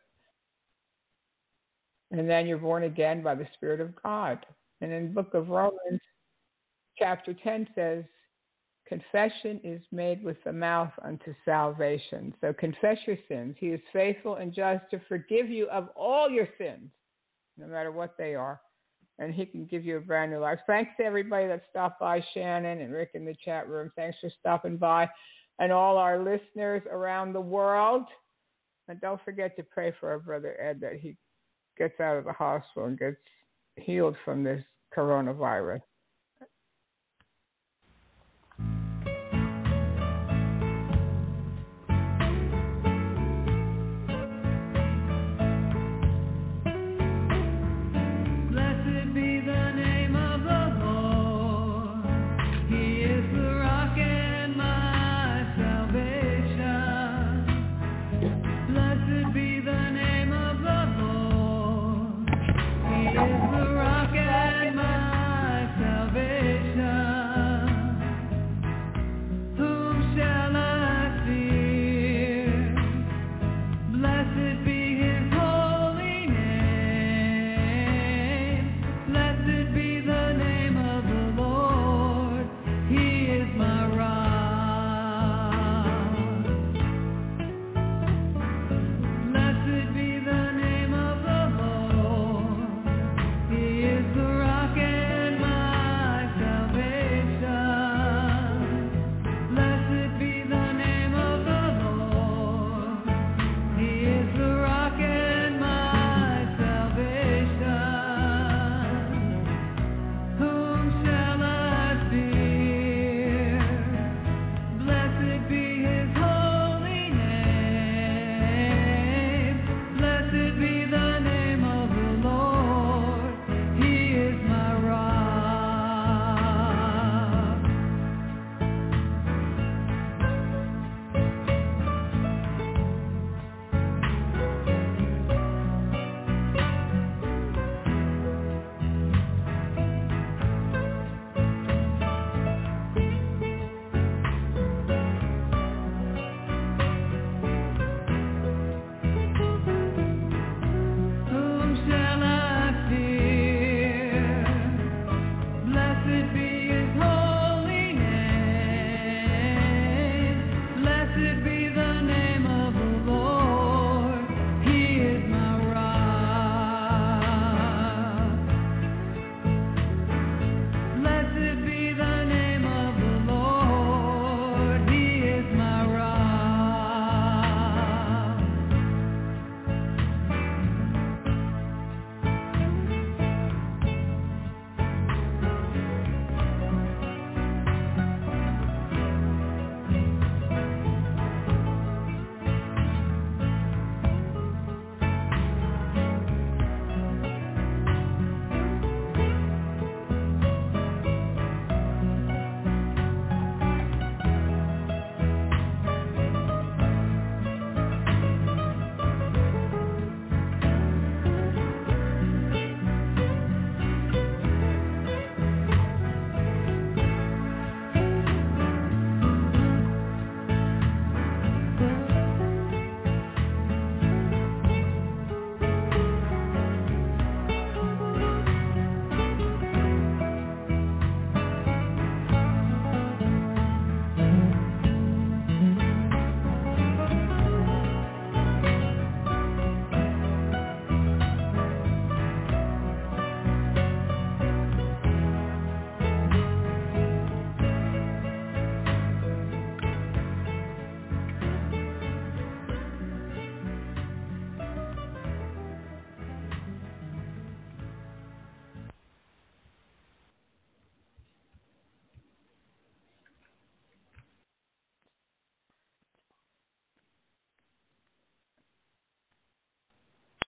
and then you're born again by the Spirit of God. And in the book of Romans, chapter ten says, confession is made with the mouth unto salvation. So confess your sins. He is faithful and just to forgive you of all your sins, no matter what they are. And he can give you a brand new life. Thanks to everybody that stopped by, Shannon and Rick in the chat room. Thanks for stopping by. And all our listeners around the world. And don't forget to pray for our brother Ed that he gets out of the hospital and gets healed from this coronavirus.